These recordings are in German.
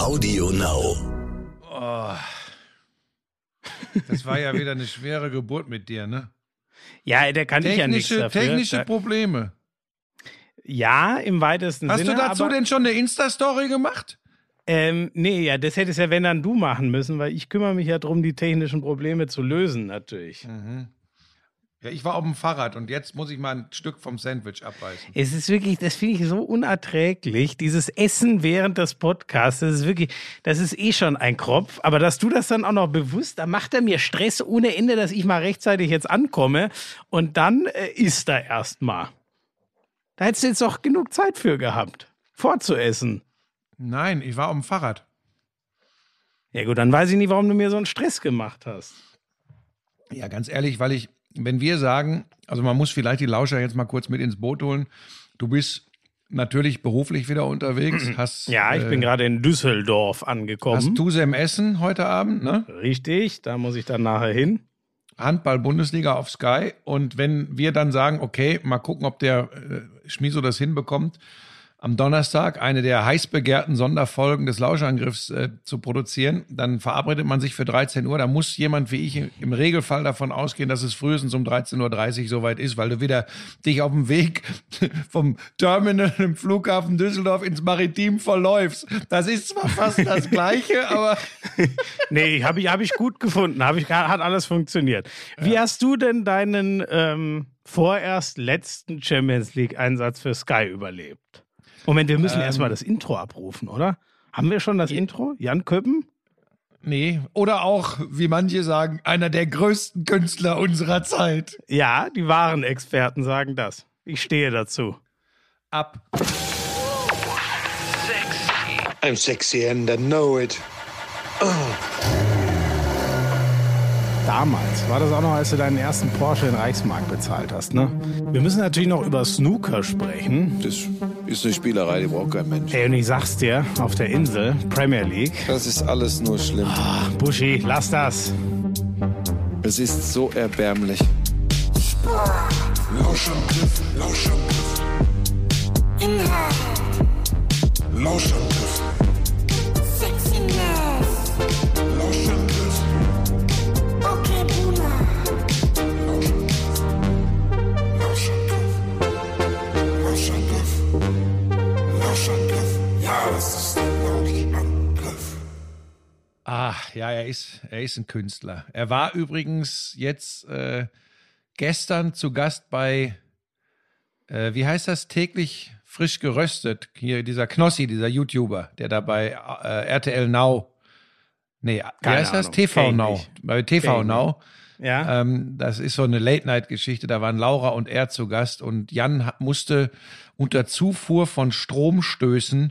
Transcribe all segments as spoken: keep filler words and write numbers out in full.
Audio Now. Oh. Das war ja wieder eine schwere Geburt mit dir, ne? Ja, der kann ich ja nichts dafür. Technische Probleme. Ja, im weitesten Hast Sinne. Hast du dazu aber, denn schon eine Insta-Story gemacht? Ähm, nee, ja, das hättest ja, wenn dann du machen müssen, weil ich kümmere mich ja darum, die technischen Probleme zu lösen, natürlich. Mhm. Ja, ich war auf dem Fahrrad und jetzt muss ich mal ein Stück vom Sandwich abbeißen. Es ist wirklich, das finde ich so unerträglich, dieses Essen während des Podcasts, das ist wirklich, das ist eh schon ein Kropf, aber dass du das dann auch noch bewusst, da macht er mir Stress ohne Ende, dass ich mal rechtzeitig jetzt ankomme und dann äh, isst er erst mal. Da hättest du jetzt doch genug Zeit für gehabt, vorzuessen. Nein, ich war auf dem Fahrrad. Ja gut, dann weiß ich nicht, warum du mir so einen Stress gemacht hast. Ja, ganz ehrlich, weil ich, wenn wir sagen, also man muss vielleicht die Lauscher jetzt mal kurz mit ins Boot holen. Du bist natürlich beruflich wieder unterwegs. Hast, ja, ich äh, bin gerade in Düsseldorf angekommen. Hast Tusem Essen heute Abend, ne? Richtig, da muss ich dann nachher hin. Handball-Bundesliga auf Sky. Und wenn wir dann sagen, okay, mal gucken, ob der äh, Schmiso das hinbekommt, am Donnerstag eine der heiß begehrten Sonderfolgen des Lauschangriffs äh, zu produzieren, dann verabredet man sich für dreizehn Uhr. Da muss jemand wie ich im Regelfall davon ausgehen, dass es frühestens um dreizehn Uhr dreißig soweit ist, weil du wieder dich auf dem Weg vom Terminal im Flughafen Düsseldorf ins Maritim verläufst. Das ist zwar fast das Gleiche, aber... Nee, habe ich, hab ich gut gefunden. Hab ich, hat alles funktioniert. Wie ja. hast du denn deinen ähm, vorerst letzten Champions-League-Einsatz für Sky überlebt? Moment, wir müssen ähm, erstmal das Intro abrufen, oder? Haben wir schon das ja. Intro? Jan Köppen? Nee, oder auch, wie manche sagen, einer der größten Künstler unserer Zeit. Ja, die wahren Experten sagen das. Ich stehe dazu. Ab. Sexy. I'm sexy and I know it. Oh. Damals war das auch noch, als du deinen ersten Porsche in Reichsmark bezahlt hast, ne? Wir müssen natürlich noch über Snooker sprechen. Das ist eine Spielerei, die braucht kein Mensch. Ey, und ich sag's dir, auf der Insel, Premier League. Das ist alles nur schlimm. Oh, Buschi, lass das. Es ist so erbärmlich. Lauschangriff, Lauschangriff. Inhalt. Lauschangriff. Sexiness. Lauschangriff. Okay, Buna. Lauschangriff. Lauschangriff. Lauschangriff. Ja, es ist ein Lauschangriff. Ach, ja, er ist, er ist ein Künstler. Er war übrigens jetzt äh, gestern zu Gast bei, äh, wie heißt das, täglich frisch geröstet. Hier dieser Knossi, dieser YouTuber, der da bei äh, R T L Now, nee, wie heißt das? T V Now. Bei T V Now. Ja. Ähm, das ist so eine Late-Night-Geschichte. Da waren Laura und er zu Gast und Jan musste unter Zufuhr von Stromstößen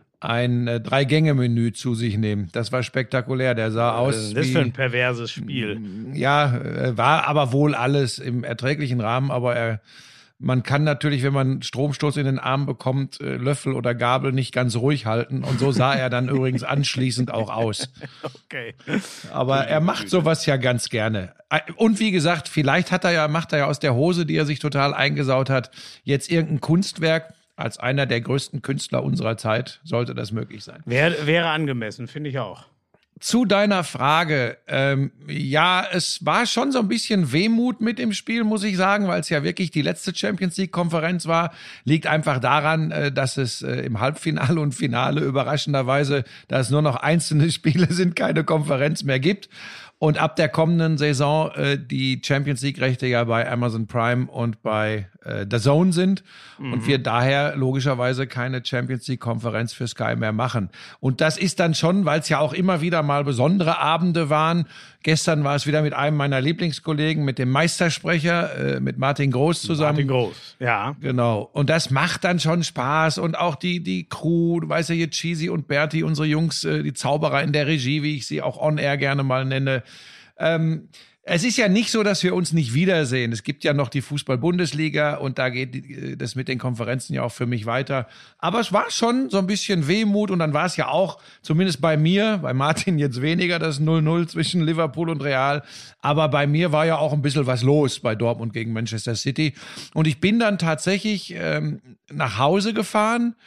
ein äh, Drei-Gänge-Menü zu sich nehmen. Das war spektakulär. Der sah aus das wie... Das ist für ein perverses Spiel. Ja, äh, war aber wohl alles im erträglichen Rahmen, aber er... Man kann natürlich, wenn man Stromstoß in den Arm bekommt, Löffel oder Gabel nicht ganz ruhig halten. Und so sah er dann übrigens anschließend auch aus. Okay. Aber er macht sowas ja ganz gerne. Und wie gesagt, vielleicht hat er ja, macht er ja aus der Hose, die er sich total eingesaut hat, jetzt irgendein Kunstwerk. Als einer der größten Künstler unserer Zeit sollte das möglich sein. Wäre, wäre angemessen, finde ich auch. Zu deiner Frage, ähm, ja, es war schon so ein bisschen Wehmut mit im Spiel, muss ich sagen, weil es ja wirklich die letzte Champions-League-Konferenz war. Liegt einfach daran, äh, dass es äh, im Halbfinale und Finale überraschenderweise, da es nur noch einzelne Spiele sind, keine Konferenz mehr gibt. Und ab der kommenden Saison äh, die Champions-League-Rechte ja bei Amazon Prime und bei äh, D A Z N sind mhm. und wir daher logischerweise keine Champions-League-Konferenz für Sky mehr machen. Und das ist dann schon, weil es ja auch immer wieder mal besondere Abende waren. Gestern war es wieder mit einem meiner Lieblingskollegen, mit dem Meistersprecher, äh, mit Martin Groß zusammen. Martin Groß, ja. Genau. Und das macht dann schon Spaß. Und auch die die Crew, du weißt ja hier, Cheesy und Berti, unsere Jungs, äh, die Zauberer in der Regie, wie ich sie auch on-air gerne mal nenne. Ähm, es ist ja nicht so, dass wir uns nicht wiedersehen. Es gibt ja noch die Fußball-Bundesliga und da geht das mit den Konferenzen ja auch für mich weiter. Aber es war schon so ein bisschen Wehmut und dann war es ja auch, zumindest bei mir, bei Martin jetzt weniger, das null null zwischen Liverpool und Real. Aber bei mir war ja auch ein bisschen was los bei Dortmund gegen Manchester City. Und ich bin dann tatsächlich ähm, nach Hause gefahren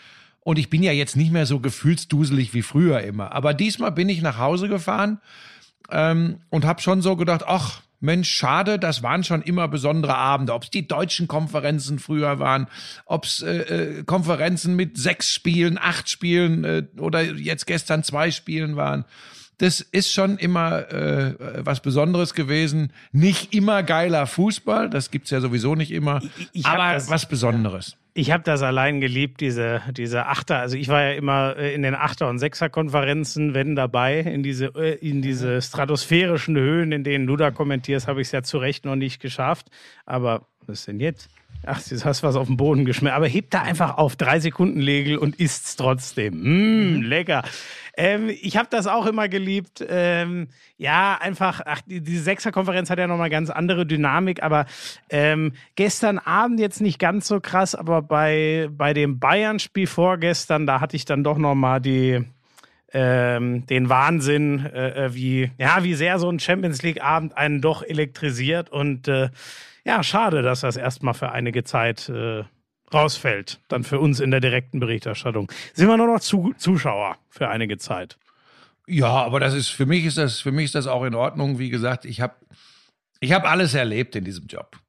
Und ich bin ja jetzt nicht mehr so gefühlsduselig wie früher immer. Aber diesmal bin ich nach Hause gefahren ähm, und habe schon so gedacht, ach Mensch, schade, das waren schon immer besondere Abende. Ob es die deutschen Konferenzen früher waren, ob es äh, äh, Konferenzen mit sechs Spielen, acht Spielen äh, oder jetzt gestern zwei Spielen waren. Das ist schon immer äh, was Besonderes gewesen. Nicht immer geiler Fußball, das gibt's ja sowieso nicht immer, Ich- ich hab aber das- was Besonderes. Ich habe das allein geliebt, diese, diese Achter. Also ich war ja immer äh, in den Achter- und Sechser-Konferenzen, wenn dabei, in diese, äh, in diese stratosphärischen Höhen, in denen du da kommentierst, habe ich es ja zu Recht noch nicht geschafft. Aber was ist denn jetzt? Ach, jetzt hast du was auf den Boden geschmissen. Aber heb da einfach auf, drei Sekunden Legel und isst's trotzdem. Mmh, lecker. Ähm, ich habe das auch immer geliebt. Ähm, ja, einfach, ach, die, diese Sechser-Konferenz hat ja nochmal ganz andere Dynamik, aber ähm, gestern Abend jetzt nicht ganz so krass, aber bei, bei dem Bayern-Spiel vorgestern, da hatte ich dann doch nochmal die, ähm, den Wahnsinn, äh, wie, ja, wie sehr so ein Champions-League-Abend einen doch elektrisiert und äh, ja, schade, dass das erstmal für einige Zeit äh, rausfällt. Dann für uns in der direkten Berichterstattung. Sind wir nur noch zu, Zuschauer für einige Zeit. Ja, aber das ist für mich ist das für mich ist das auch in Ordnung. Wie gesagt, ich habe ich habe alles erlebt in diesem Job.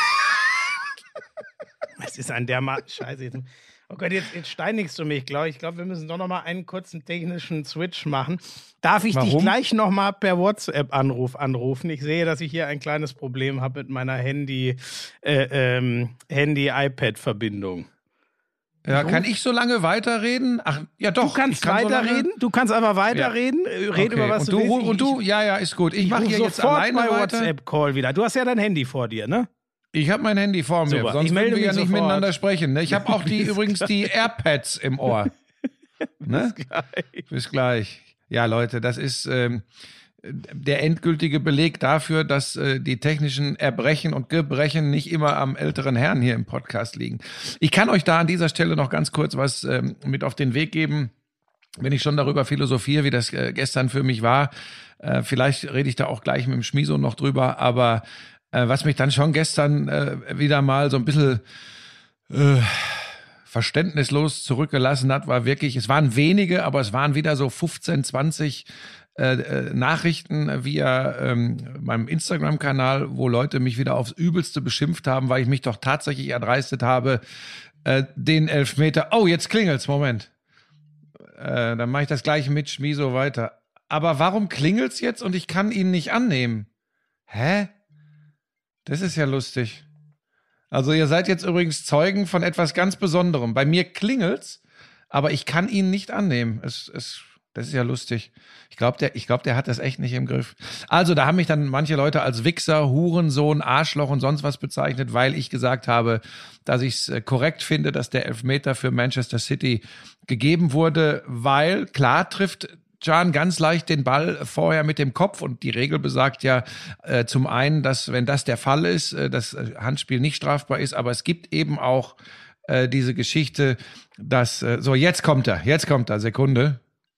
Es ist ein dermaßen Scheiße. Jetzt, oh Gott, jetzt, jetzt steinigst du mich, glaube ich. Ich glaube, wir müssen doch noch mal einen kurzen technischen Switch machen. Darf ich dich Warum? gleich noch mal per WhatsApp-Anruf anrufen? Ich sehe, dass ich hier ein kleines Problem habe mit meiner Handy, äh, ähm, Handy-iPad-Verbindung. Ja, kann ich so lange weiterreden? Ach, ja doch. Du kannst ich kann so lange- weiterreden, du kannst einfach weiterreden. Äh, Red Okay. über was und du du, willst. Ich- Und du, ja, ja, ist gut. Ich, Ich mache ruf hier jetzt sofort alleine bei weiter. WhatsApp-Call wieder. Du hast ja dein Handy vor dir, ne? Ich habe mein Handy vor mir, Super, sonst ich melde würden wir ja mich nicht sofort. miteinander sprechen. Ne? Ich habe auch die übrigens die AirPads im Ohr. Ne? Bis gleich. Bis gleich. Ja, Leute, das ist ähm, der endgültige Beleg dafür, dass äh, die technischen Erbrechen und Gebrechen nicht immer am älteren Herrn hier im Podcast liegen. Ich kann euch da an dieser Stelle noch ganz kurz was ähm, mit auf den Weg geben, wenn ich schon darüber philosophiere, wie das äh, gestern für mich war. Äh, vielleicht rede ich da auch gleich mit dem Schmiso noch drüber, aber äh, was mich dann schon gestern äh, wieder mal so ein bisschen äh, verständnislos zurückgelassen hat, war wirklich, es waren wenige, aber es waren wieder so fünfzehn, zwanzig äh, äh, Nachrichten via ähm, meinem Instagram-Kanal, wo Leute mich wieder aufs Übelste beschimpft haben, weil ich mich doch tatsächlich erdreistet habe, äh, den Elfmeter, oh, jetzt klingelt's, Moment. Äh, dann mache ich das gleiche mit Schmiso weiter. Aber warum klingelt's jetzt und ich kann ihn nicht annehmen? Hä? Das ist ja lustig. Also ihr seid jetzt übrigens Zeugen von etwas ganz Besonderem. Bei mir klingelt's, aber ich kann ihn nicht annehmen. Es, es, das ist ja lustig. Ich glaube, der, ich glaube, der hat das echt nicht im Griff. Also da haben mich dann manche Leute als Wichser, Hurensohn, Arschloch und sonst was bezeichnet, weil ich gesagt habe, dass ich es korrekt finde, dass der Elfmeter für Manchester City gegeben wurde, weil klar trifft Can ganz leicht den Ball vorher mit dem Kopf und die Regel besagt ja äh, zum einen, dass wenn das der Fall ist, äh, das Handspiel nicht strafbar ist, aber es gibt eben auch äh, diese Geschichte, dass äh, so jetzt kommt er, jetzt kommt er, Sekunde.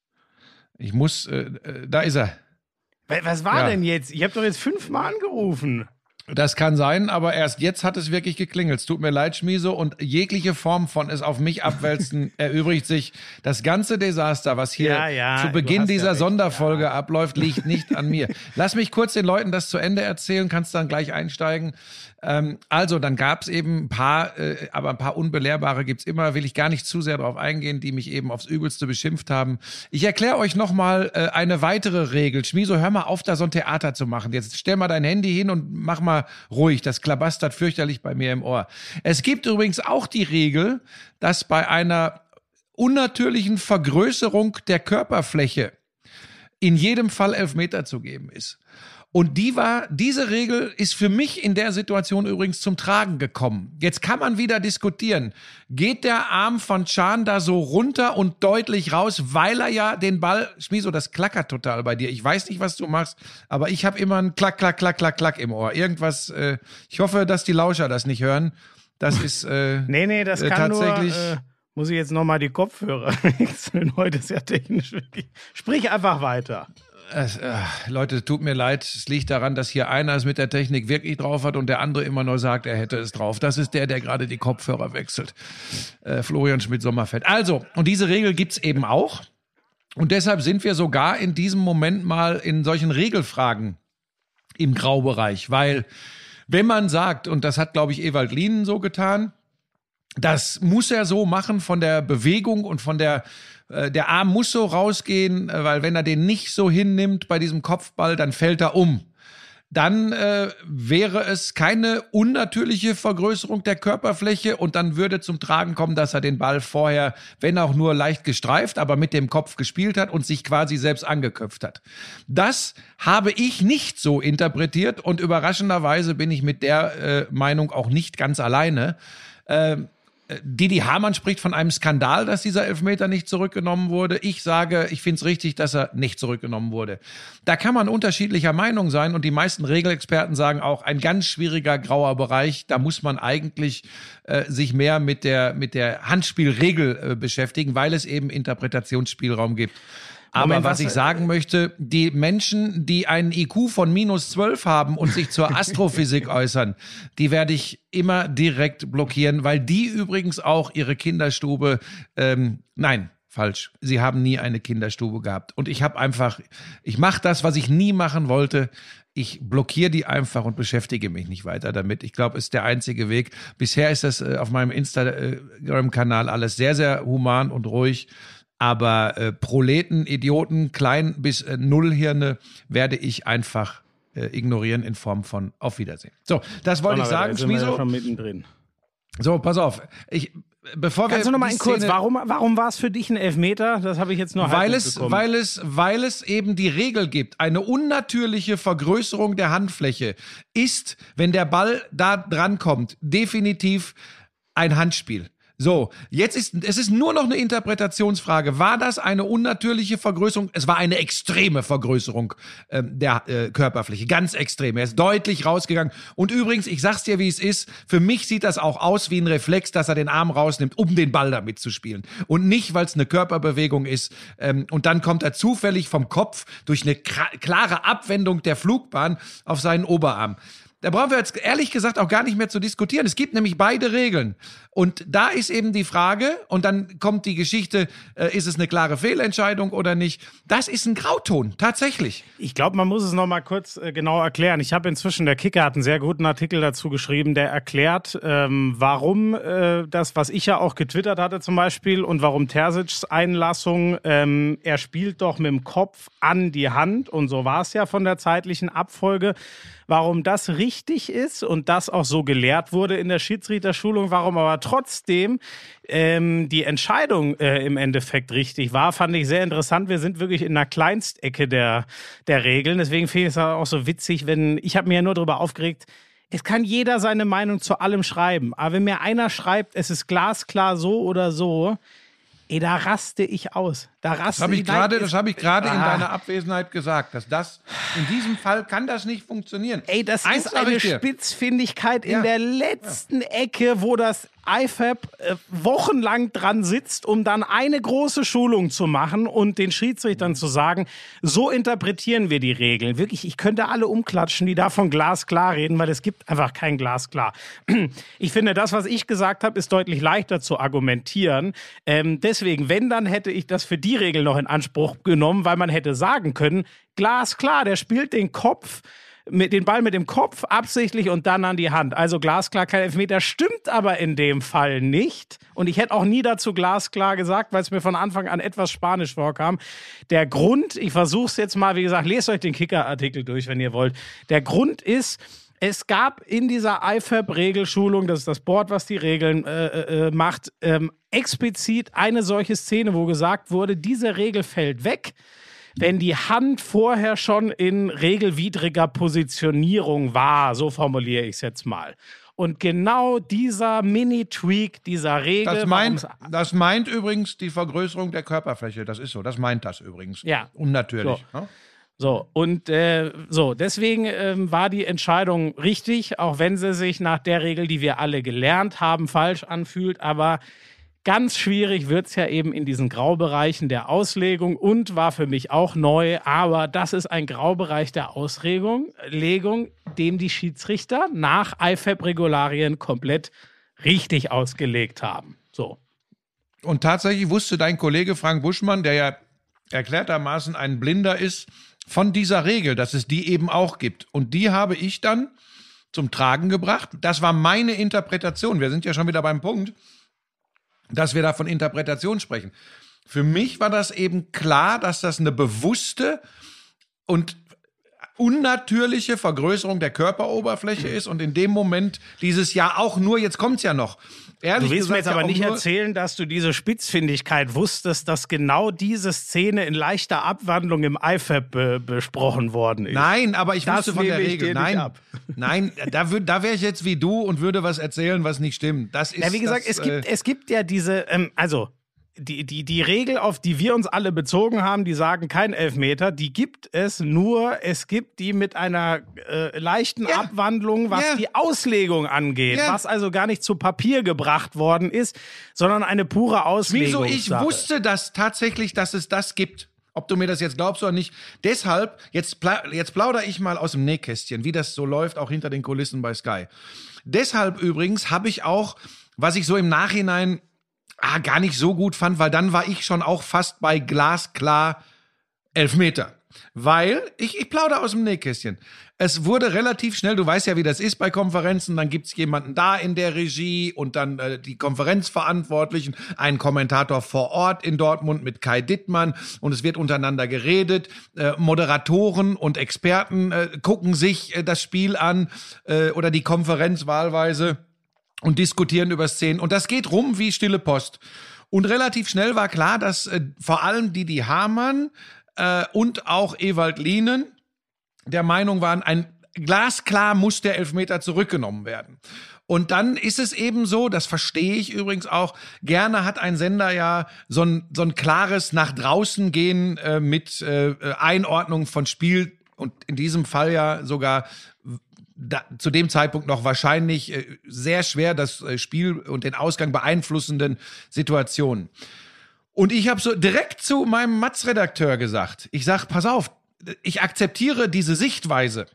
Ich muss, äh, äh, da ist er. Was war Ja. denn jetzt? Ich habe doch jetzt fünfmal angerufen. Das kann sein, aber erst jetzt hat es wirklich geklingelt. Es tut mir leid, Schmiso, und jegliche Form von es auf mich abwälzen erübrigt sich. Das ganze Desaster, was hier Ja, ja, zu du Beginn hast ja dieser recht, Sonderfolge ja. abläuft, liegt nicht an mir. Lass mich kurz den Leuten das zu Ende erzählen, kannst dann gleich einsteigen. Ähm, also, dann gab es eben ein paar, äh, aber ein paar Unbelehrbare gibt's immer, will ich gar nicht zu sehr darauf eingehen, die mich eben aufs Übelste beschimpft haben. Ich erkläre euch nochmal äh, eine weitere Regel. Schmiso, hör mal auf, da so ein Theater zu machen. Jetzt stell mal dein Handy hin und mach mal ruhig. Das klabastert fürchterlich bei mir im Ohr. Es gibt übrigens auch die Regel, dass bei einer unnatürlichen Vergrößerung der Körperfläche in jedem Fall Elfmeter zu geben ist. Und die war, diese Regel ist für mich in der Situation übrigens zum Tragen gekommen. Jetzt kann man wieder diskutieren. Geht der Arm von Can da so runter und deutlich raus, weil er ja den Ball, Schmiso, das klackert total bei dir. Ich weiß nicht, was du machst, aber ich habe immer ein Klack, Klack, Klack, Klack, Klack im Ohr. Irgendwas, äh, ich hoffe, dass die Lauscher das nicht hören. Das ist äh, Nee, nee, das äh, kann tatsächlich. nur... Äh, muss ich jetzt nochmal die Kopfhörer wechseln? Heute ist ja technisch wirklich... Sprich einfach weiter. Es, äh, Leute, tut mir leid, es liegt daran, dass hier einer es mit der Technik wirklich drauf hat und der andere immer nur sagt, er hätte es drauf. Das ist der, der gerade die Kopfhörer wechselt. Äh, Florian Schmidt-Sommerfeld. Also, und diese Regel gibt's eben auch. Und deshalb sind wir sogar in diesem Moment mal in solchen Regelfragen im Graubereich. Weil, wenn man sagt, und das hat, glaube ich, Ewald Lienen so getan, das muss er so machen von der Bewegung und von der, äh, der Arm muss so rausgehen, äh, weil wenn er den nicht so hinnimmt bei diesem Kopfball, dann fällt er um. Dann äh, wäre es keine unnatürliche Vergrößerung der Körperfläche und dann würde zum Tragen kommen, dass er den Ball vorher, wenn auch nur leicht gestreift, aber mit dem Kopf gespielt hat und sich quasi selbst angeköpft hat. Das habe ich nicht so interpretiert und überraschenderweise bin ich mit der äh, Meinung auch nicht ganz alleine. Äh, Didi Hamann spricht von einem Skandal, dass dieser Elfmeter nicht zurückgenommen wurde. Ich sage, ich finde es richtig, dass er nicht zurückgenommen wurde. Da kann man unterschiedlicher Meinung sein und die meisten Regelexperten sagen auch, ein ganz schwieriger grauer Bereich. Da muss man eigentlich äh, sich mehr mit der, mit der Handspielregel äh, beschäftigen, weil es eben Interpretationsspielraum gibt. Aber Moment, was, was ich sagen möchte, die Menschen, die einen I Q von minus zwölf haben und sich zur Astrophysik äußern, die werde ich immer direkt blockieren, weil die übrigens auch ihre Kinderstube, ähm, nein, falsch, sie haben nie eine Kinderstube gehabt. Und ich habe einfach, ich mache das, was ich nie machen wollte. Ich blockiere die einfach und beschäftige mich nicht weiter damit. Ich glaube, es ist der einzige Weg. Bisher ist das äh, auf meinem Instagram-Kanal alles sehr, sehr human und ruhig. Aber äh, Proleten, Idioten, Klein- bis äh, Nullhirne werde ich einfach äh, ignorieren in Form von Auf Wiedersehen. So, das wollte ich sagen, Schmieso. Ja schon mittendrin. So, pass auf. Ich, bevor Kannst wir du noch mal die in kurz, Szene- warum, warum war es für dich ein Elfmeter? Das habe ich jetzt nur halb weil es, mitbekommen. weil es, weil es eben die Regel gibt. Eine unnatürliche Vergrößerung der Handfläche ist, wenn der Ball da dran kommt, definitiv ein Handspiel. So, jetzt ist, es ist nur noch eine Interpretationsfrage. War das eine unnatürliche Vergrößerung? Es war eine extreme Vergrößerung ähm, der äh, Körperfläche, ganz extrem. Er ist deutlich rausgegangen. Und übrigens, ich sag's dir, wie es ist, für mich sieht das auch aus wie ein Reflex, dass er den Arm rausnimmt, um den Ball damit zu spielen. Und nicht, weil es eine Körperbewegung ist. Ähm, und dann kommt er zufällig vom Kopf durch eine kra- klare Abwendung der Flugbahn auf seinen Oberarm. Da brauchen wir jetzt ehrlich gesagt auch gar nicht mehr zu diskutieren. Es gibt nämlich beide Regeln. Und da ist eben die Frage, und dann kommt die Geschichte, äh, ist es eine klare Fehlentscheidung oder nicht? Das ist ein Grauton, tatsächlich. Ich glaube, man muss es noch mal kurz äh, genau erklären. Ich habe inzwischen, der Kicker hat einen sehr guten Artikel dazu geschrieben, der erklärt, ähm, warum äh, das, was ich ja auch getwittert hatte zum Beispiel, und warum Terzic's Einlassung, ähm, er spielt doch mit dem Kopf an die Hand, und so war es ja von der zeitlichen Abfolge. Warum das richtig ist und das auch so gelehrt wurde in der Schiedsrichterschulung, warum aber trotzdem ähm, die Entscheidung äh, im Endeffekt richtig war, fand ich sehr interessant. Wir sind wirklich in einer Kleinstecke der, der Regeln. Deswegen finde ich es auch so witzig, wenn, ich habe mir ja nur darüber aufgeregt, es kann jeder seine Meinung zu allem schreiben. Aber wenn mir einer schreibt, es ist glasklar so oder so, ey, da raste ich aus. Da raste Das habe ich ich gerade, das habe ich gerade in Ah. deiner Abwesenheit gesagt, dass das in diesem Fall kann das nicht funktionieren. Ey, das Eins ist sag eine ich dir. Spitzfindigkeit in Ja. der letzten Ecke, wo das I F A B äh, wochenlang dran sitzt, um dann eine große Schulung zu machen und den Schiedsrichtern zu sagen, so interpretieren wir die Regeln. Wirklich, ich könnte alle umklatschen, die davon glasklar reden, weil es gibt einfach kein Glasklar. Ich finde, das, was ich gesagt habe, ist deutlich leichter zu argumentieren. Ähm, deswegen, wenn, dann hätte ich das für die Regel noch in Anspruch genommen, weil man hätte sagen können, glasklar, der spielt den Kopf, mit den Ball mit dem Kopf absichtlich und dann an die Hand. Also glasklar kein Elfmeter, stimmt aber in dem Fall nicht. Und ich hätte auch nie dazu glasklar gesagt, weil es mir von Anfang an etwas Spanisch vorkam. Der Grund, ich versuche es jetzt mal, wie gesagt, lest euch den Kicker-Artikel durch, wenn ihr wollt. Der Grund ist, es gab in dieser I F A B-Regelschulung, das ist das Board, was die Regeln äh, äh, macht, ähm, explizit eine solche Szene, wo gesagt wurde, diese Regel fällt weg, wenn die Hand vorher schon in regelwidriger Positionierung war. So formuliere ich es jetzt mal. Und genau dieser Mini-Tweak dieser Regel... Das meint, das meint übrigens die Vergrößerung der Körperfläche. Das ist so. Das meint das übrigens. Ja. Unnatürlich. So. Ne? So, und äh, so, deswegen ähm, war die Entscheidung richtig, auch wenn sie sich nach der Regel, die wir alle gelernt haben, falsch anfühlt. Aber Ganz schwierig wird's ja eben in diesen Graubereichen der Auslegung und war für mich auch neu, aber das ist ein Graubereich der Auslegung, Legung, dem die Schiedsrichter nach I F A B-Regularien komplett richtig ausgelegt haben. So. Und tatsächlich wusste dein Kollege Frank Buschmann, der ja erklärtermaßen ein Blinder ist, von dieser Regel, dass es die eben auch gibt. Und die habe ich dann zum Tragen gebracht. Das war meine Interpretation. Wir sind ja schon wieder beim Punkt, dass wir da von Interpretation sprechen. Für mich war das eben klar, dass das eine bewusste und unnatürliche Vergrößerung der Körperoberfläche ist und in dem Moment dieses Jahr auch nur, jetzt kommt's ja noch. Ehrlich Du willst mir gesagt, jetzt aber ja auch nicht nur, erzählen, dass du diese Spitzfindigkeit wusstest, dass genau diese Szene in leichter Abwandlung im I F A B be- besprochen worden ist. Nein, aber ich Das wusste von der nehme ich Regel. dir nicht Nein, ab. nein, da, würd, da wäre ich jetzt wie du und würde was erzählen, was nicht stimmt. Das ist Ja, wie gesagt, das, es gibt, äh, es gibt ja diese, ähm, also die, die, die Regel, auf die wir uns alle bezogen haben, die sagen kein Elfmeter, die gibt es nur, es gibt die mit einer äh, leichten Ja. Abwandlung, was Ja. die Auslegung angeht, Ja. was also gar nicht zu Papier gebracht worden ist, sondern eine pure Wieso? Auslegung. Ich wusste das tatsächlich, dass es das gibt. Ob du mir das jetzt glaubst oder nicht. Deshalb, jetzt, pla- jetzt plaudere ich mal aus dem Nähkästchen, wie das so läuft, auch hinter den Kulissen bei Sky. Deshalb übrigens habe ich auch, was ich so im Nachhinein ah, gar nicht so gut fand, weil dann war ich schon auch fast bei glasklar Elfmeter. Weil, ich, ich plaudere aus dem Nähkästchen. Es wurde relativ schnell, du weißt ja, wie das ist bei Konferenzen, dann gibt's jemanden da in der Regie und dann äh, die Konferenzverantwortlichen, einen Kommentator vor Ort in Dortmund mit Kai Dittmann und es wird untereinander geredet. Äh, Moderatoren und Experten äh, gucken sich äh, das Spiel an äh, oder die Konferenz wahlweise und diskutieren über Szenen. Und das geht rum wie stille Post. Und relativ schnell war klar, dass äh, vor allem Didi Hamann äh, und auch Ewald Lienen der Meinung waren, ein glasklar muss der Elfmeter zurückgenommen werden. Und dann ist es eben so, das verstehe ich übrigens auch, gerne hat ein Sender ja so ein, so ein klares nach draußen gehen äh, mit äh, Einordnung von Spiel und in diesem Fall ja sogar Da, zu dem Zeitpunkt noch wahrscheinlich äh, sehr schwer das äh, Spiel und den Ausgang beeinflussenden Situationen. Und ich habe so direkt zu meinem Matz-Redakteur gesagt, ich sag, pass auf, ich akzeptiere diese Sichtweise,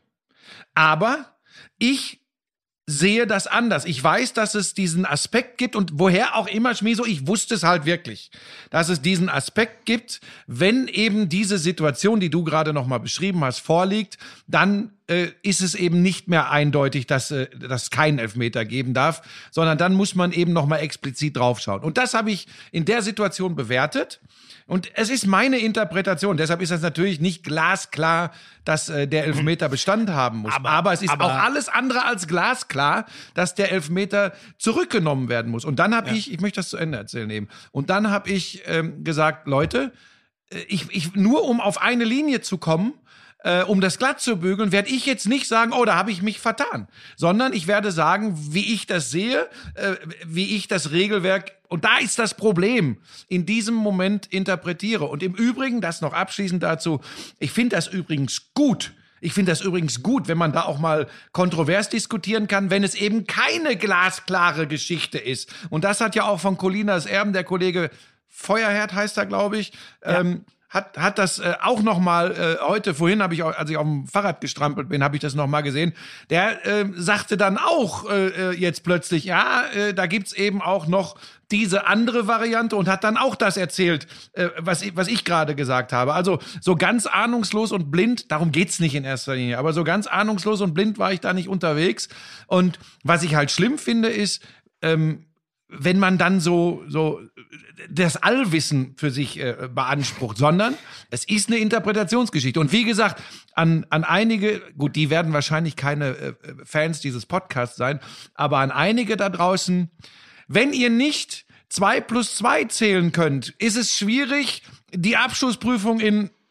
aber ich sehe das anders. Ich weiß, dass es diesen Aspekt gibt und woher auch immer, Schmieso, ich wusste es halt wirklich, dass es diesen Aspekt gibt, wenn eben diese Situation, die du gerade noch mal beschrieben hast, vorliegt, dann äh, ist es eben nicht mehr eindeutig, dass äh, dass keinen Elfmeter geben darf, sondern dann muss man eben noch mal explizit draufschauen. Und das habe ich in der Situation bewertet. Und es ist meine Interpretation, deshalb ist das natürlich nicht glasklar, dass äh, der Elfmeter Bestand haben muss. Aber, aber es ist aber- auch alles andere als glasklar, dass der Elfmeter zurückgenommen werden muss. Und dann habe ja. ich, ich möchte das zu Ende erzählen eben, und dann habe ich ähm, gesagt, Leute, äh, ich, ich nur um auf eine Linie zu kommen, Äh, um das glatt zu bügeln, werde ich jetzt nicht sagen, oh, da habe ich mich vertan, sondern ich werde sagen, wie ich das sehe, äh, wie ich das Regelwerk, und da ist das Problem, in diesem Moment interpretiere. Und im Übrigen, das noch abschließend dazu, ich finde das übrigens gut, ich finde das übrigens gut, wenn man da auch mal kontrovers diskutieren kann, wenn es eben keine glasklare Geschichte ist. Und das hat ja auch von Colinas Erben, der Kollege Feuerherd heißt er, glaube ich, Ja. ähm, hat hat das äh, auch noch mal äh, heute vorhin habe ich auch, als ich auf dem Fahrrad gestrampelt bin, habe ich das noch mal gesehen. Der äh, sagte dann auch äh, jetzt plötzlich, ja, äh, da gibt's eben auch noch diese andere Variante und hat dann auch das erzählt, äh, was ich, was ich gerade gesagt habe. Also so ganz ahnungslos und blind, darum geht's nicht in erster Linie, aber so ganz ahnungslos und blind war ich da nicht unterwegs. Und was ich halt schlimm finde, ist, ähm, wenn man dann so so das Allwissen für sich äh, beansprucht, sondern es ist eine Interpretationsgeschichte. Und wie gesagt, an an einige, gut, die werden wahrscheinlich keine äh, Fans dieses Podcasts sein, aber an einige da draußen, wenn ihr nicht zwei plus zwei zählen könnt, ist es schwierig, die Abschlussprüfung in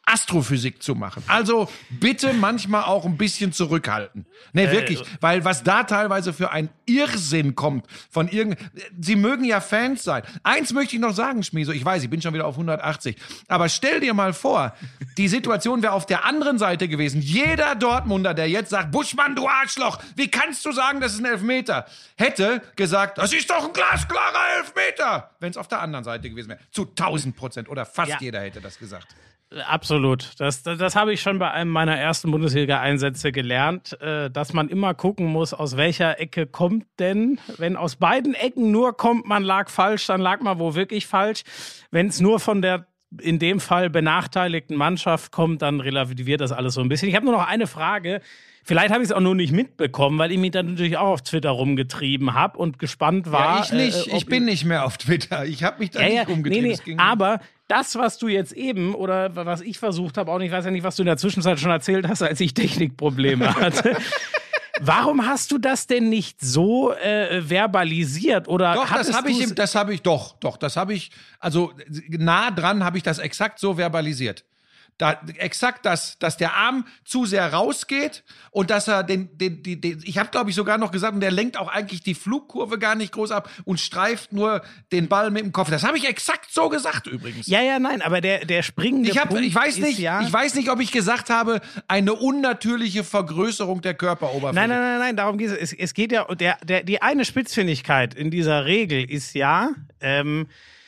Astrophysik zu machen. Also bitte manchmal auch ein bisschen zurückhalten. Nee, wirklich, weil was da teilweise für ein Irrsinn kommt von irgend... Sie mögen ja Fans sein. Eins möchte ich noch sagen, Schmieso, ich weiß, ich bin schon wieder auf hundertachtzig, aber stell dir mal vor, die Situation wäre auf der anderen Seite gewesen. Jeder Dortmunder, der jetzt sagt, Buschmann, du Arschloch, wie kannst du sagen, das ist ein Elfmeter? Hätte gesagt, das ist doch ein glasklarer Elfmeter, wenn es auf der anderen Seite gewesen wäre. Zu tausend Prozent oder fast Ja. jeder hätte das gesagt. Absolut. Das, das, das habe ich schon bei einem meiner ersten Bundesliga-Einsätze gelernt, äh, dass man immer gucken muss, aus welcher Ecke kommt denn. Wenn aus beiden Ecken nur kommt, man lag falsch, dann lag man wo wirklich falsch. Wenn es nur von der in dem Fall benachteiligten Mannschaft kommt, dann relativiert das alles so ein bisschen. Ich habe nur noch eine Frage. Vielleicht habe ich es auch nur nicht mitbekommen, weil ich mich dann natürlich auch auf Twitter rumgetrieben habe und gespannt war. Ja, ich nicht. Äh, ob ich bin nicht mehr auf Twitter. Ich habe mich da ja, nicht ja, rumgetrieben. nee, Es ging- nee, aber das, was du jetzt eben oder was ich versucht habe, auch nicht, ich weiß ja nicht, was du in der Zwischenzeit schon erzählt hast, als ich Technikprobleme hatte. Warum hast du das denn nicht so äh, verbalisiert? Oder Doch, das hattest habe ich, du's- im- das habe ich, doch, doch, das habe ich, also nah dran habe ich das exakt so verbalisiert. Da, exakt das, dass der Arm zu sehr rausgeht und dass er den, den, den, den ich habe glaube ich sogar noch gesagt, und der lenkt auch eigentlich die Flugkurve gar nicht groß ab und streift nur den Ball mit dem Kopf. Das habe ich exakt so gesagt übrigens. Ja, ja, nein, aber der, der springende Ich, hab, Punkt ich, weiß ist nicht, ja... ich weiß nicht, ob ich gesagt habe, eine unnatürliche Vergrößerung der Körperoberfläche. Nein, nein, nein, nein, darum geht es. Es, es geht ja, der, der, die eine Spitzfindigkeit in dieser Regel ist ja, ähm,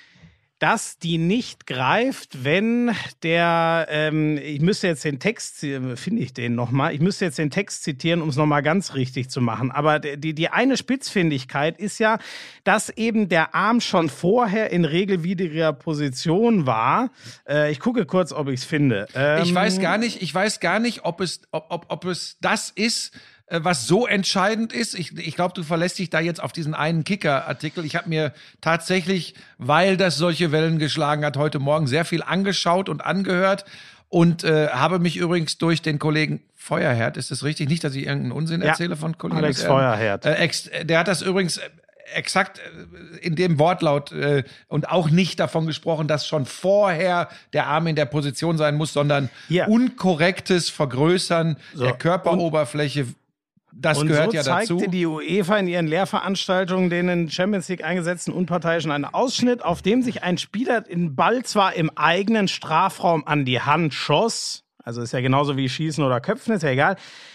dass die nicht greift, wenn der, ähm, ich müsste jetzt den Text, finde ich den nochmal, ich müsste jetzt den Text zitieren, um es nochmal ganz richtig zu machen. Aber die, die eine Spitzfindigkeit ist ja, dass eben der Arm schon vorher in regelwidriger Position war. Äh, ich gucke kurz, ob ich es finde. Ähm, Ich weiß gar nicht, ich weiß gar nicht, ob es, ob, ob, ob es das ist, äh, was so entscheidend ist. Ich, ich glaube, du verlässt dich da jetzt auf diesen einen Kicker-Artikel. Ich habe mir tatsächlich, weil das solche Wellen geschlagen hat, heute Morgen sehr viel angeschaut und angehört und äh, habe mich übrigens durch den Kollegen Feuerherd, ist das richtig? Nicht, dass ich irgendeinen Unsinn Ja, erzähle von Kollegen. Alex äh, Feuerherd. Äh, ex, der hat das übrigens äh, exakt äh, in dem Wortlaut äh, und auch nicht davon gesprochen, dass schon vorher der Arm in der Position sein muss, sondern Hier. unkorrektes Vergrößern So. der Körperoberfläche. Das Und gehört so ja zeigte dazu. die UEFA in ihren Lehrveranstaltungen den in Champions League eingesetzten Unparteiischen einen Ausschnitt, auf dem sich ein Spieler den Ball zwar im eigenen Strafraum an die Hand schoss, also ist ja genauso wie Schießen oder Köpfen, ist ja egal,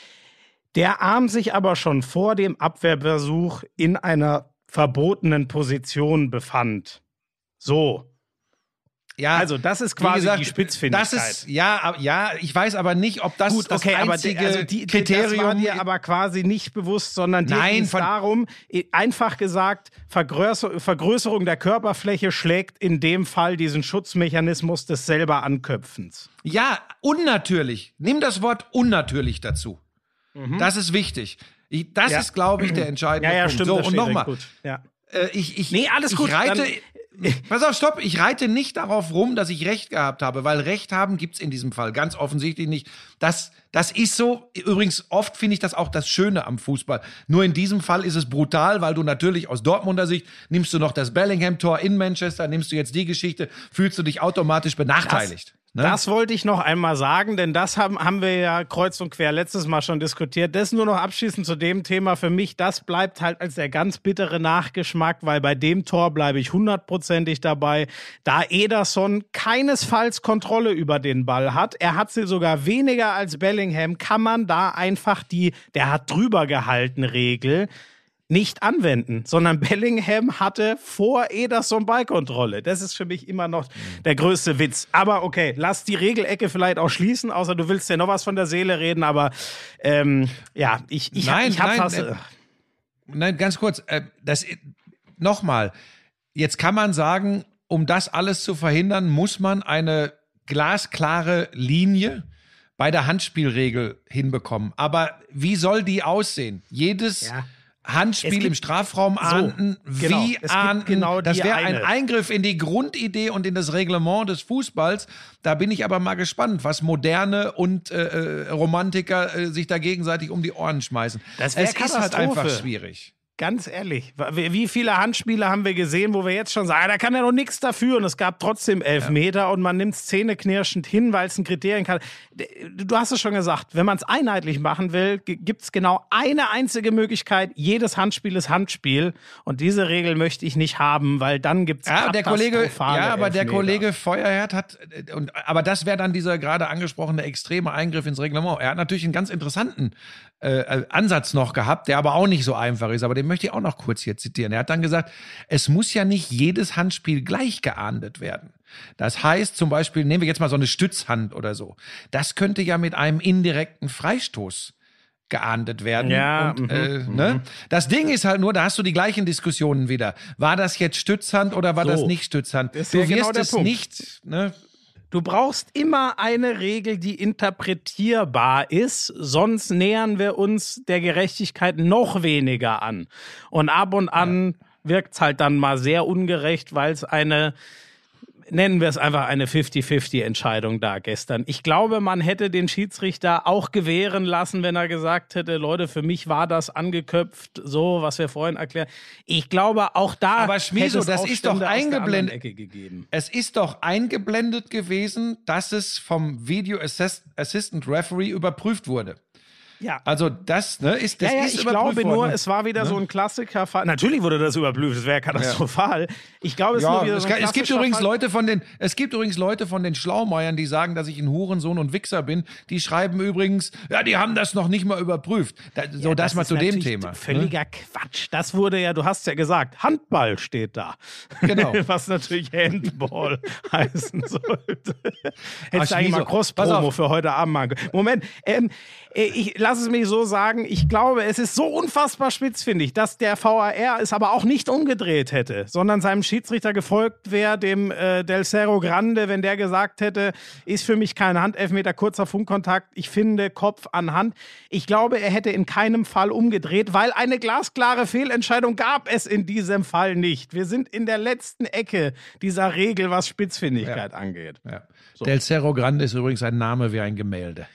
der Arm sich aber schon vor dem Abwehrversuch in einer verbotenen Position befand. So. Ja, Also das ist wie quasi gesagt, die Spitzfindigkeit. Das ist, ja, aber- ja, ich weiß aber nicht, ob das Gut, das okay, aber einzige die, also die, die, Kriterium das war dir aber quasi nicht bewusst, sondern dir Nein, ging es von- darum, i- einfach gesagt, Vergrößer, Vergrößerung der Körperfläche schlägt in dem Fall diesen Schutzmechanismus des selber Anköpfens. Ja, unnatürlich. Nimm das Wort unnatürlich dazu. Das ist wichtig. Ich, das Mhm. Ja. ist, glaube ich, der entscheidende Ja, ja, Punkt. stimmt. So, das und steht nochmal. gut. Ja. Äh, ich, ich, Nee, alles gut, Ich reite, dann- pass auf, stopp. Ich reite nicht darauf rum, dass ich Recht gehabt habe, weil Recht haben gibt's in diesem Fall ganz offensichtlich nicht. Das, das ist so. Übrigens, oft finde ich das auch das Schöne am Fußball. Nur in diesem Fall ist es brutal, weil du natürlich aus Dortmunder Sicht nimmst du noch das Bellingham-Tor in Manchester, nimmst du jetzt die Geschichte, fühlst du dich automatisch benachteiligt. Ne? Das wollte ich noch einmal sagen, denn das haben, haben wir ja kreuz und quer letztes Mal schon diskutiert. Das nur noch abschließend zu dem Thema. Für mich, das bleibt halt als der ganz bittere Nachgeschmack, weil bei dem Tor bleibe ich hundertprozentig dabei. Da Ederson keinesfalls Kontrolle über den Ball hat, er hat sie sogar weniger als Bellingham, kann man da einfach die, der hat drüber gehalten Regel nicht anwenden, sondern Bellingham hatte vor Ederson Ballkontrolle. Das ist für mich immer noch der größte Witz. Aber okay, lass die Regelecke vielleicht auch schließen, außer du willst ja noch was von der Seele reden, aber ähm, ja, ich, ich, Nein, ich hab nein, fast... äh, Nein, ganz kurz. Äh, das nochmal. Jetzt kann man sagen, um das alles zu verhindern, muss man eine glasklare Linie bei der Handspielregel hinbekommen. Aber wie soll die aussehen? Jedes Ja. Handspiel Es gibt- im Strafraum ahnden, genau. wie Es gibt ahnden. genau das die wäre ein eine. Eingriff in die Grundidee und in das Reglement des Fußballs. Da bin ich aber mal gespannt, was Moderne und äh, äh, Romantiker äh, sich da gegenseitig um die Ohren schmeißen. Das wär es ist halt Katastrophe. einfach schwierig. Ganz ehrlich, wie viele Handspiele haben wir gesehen, wo wir jetzt schon sagen, da kann er doch nichts dafür und es gab trotzdem Elfmeter ja. und man nimmt es zähneknirschend hin, weil es ein Kriterien kann. Du hast es schon gesagt, wenn man es einheitlich machen will, gibt es genau eine einzige Möglichkeit, jedes Handspiel ist Handspiel und diese Regel möchte ich nicht haben, weil dann gibt es ja, der Kollege, ja, aber Elfmeter. Der Kollege Feuerherd hat, und, aber das wäre dann dieser gerade angesprochene extreme Eingriff ins Reglement. Er hat natürlich einen ganz interessanten äh, Ansatz noch gehabt, der aber auch nicht so einfach ist, aber den möchte ich auch noch kurz hier zitieren. Er hat dann gesagt, es muss ja nicht jedes Handspiel gleich geahndet werden. Das heißt zum Beispiel, nehmen wir jetzt mal so eine Stützhand oder so. Das könnte ja mit einem indirekten Freistoß geahndet werden. Ja, und, mh, äh, mh. ne? Das Ding ist halt nur, da hast du die gleichen Diskussionen wieder. War das jetzt Stützhand oder war So. das nicht Stützhand? Das ist Du ja wirst genau der es Punkt. nicht, ne? Du brauchst immer eine Regel, die interpretierbar ist, sonst nähern wir uns der Gerechtigkeit noch weniger an. Und ab und an ja. wirkt es halt dann mal sehr ungerecht, weil es eine, nennen wir es einfach eine fifty-fifty-Entscheidung da gestern. Ich glaube, man hätte den Schiedsrichter auch gewähren lassen, wenn er gesagt hätte, Leute, für mich war das angeköpft, so, was wir vorhin erklärt. Ich glaube, auch da Aber Schmieso, hätte es das ist doch Aufstände aus der anderen eingeblendet. Ecke gegeben. Es ist doch eingeblendet gewesen, dass es vom Video Assist- Assistant Referee überprüft wurde. Ja. Also das, ne, ist das ja, ja, ist ich überprüft glaube nur, worden. es war wieder Ne? so ein Klassiker. Natürlich wurde das überprüft, das wäre katastrophal. Ich glaube, es ist Ja, nur wieder es, so ein kann, es gibt klassischer übrigens Fall. Leute von den, es gibt übrigens Leute von den Schlaumeiern, die sagen, dass ich ein Hurensohn und Wichser bin. Die schreiben übrigens, ja, die haben das noch nicht mal überprüft. Da, so Ja, das, mal ist zu dem natürlich Thema. Völliger Ne? Quatsch. Das wurde ja, du hast ja gesagt, Handball steht da. Genau. Was natürlich Handball heißen sollte. Hättest du eigentlich Schmieso, mal pass Cross-Promo auf. für heute Abend machen können. Moment, ähm, äh, ich lass es mich so sagen, ich glaube, es ist so unfassbar spitzfindig, dass der V A R es aber auch nicht umgedreht hätte, sondern seinem Schiedsrichter gefolgt wäre, dem äh, Del Cerro Grande, wenn der gesagt hätte, ist für mich kein Handelfmeter, kurzer Funkkontakt, ich finde Kopf an Hand. Ich glaube, er hätte in keinem Fall umgedreht, weil eine glasklare Fehlentscheidung gab es in diesem Fall nicht. Wir sind in der letzten Ecke dieser Regel, was Spitzfindigkeit Ja. angeht. Ja. Del Cerro Grande ist übrigens ein Name wie ein Gemälde.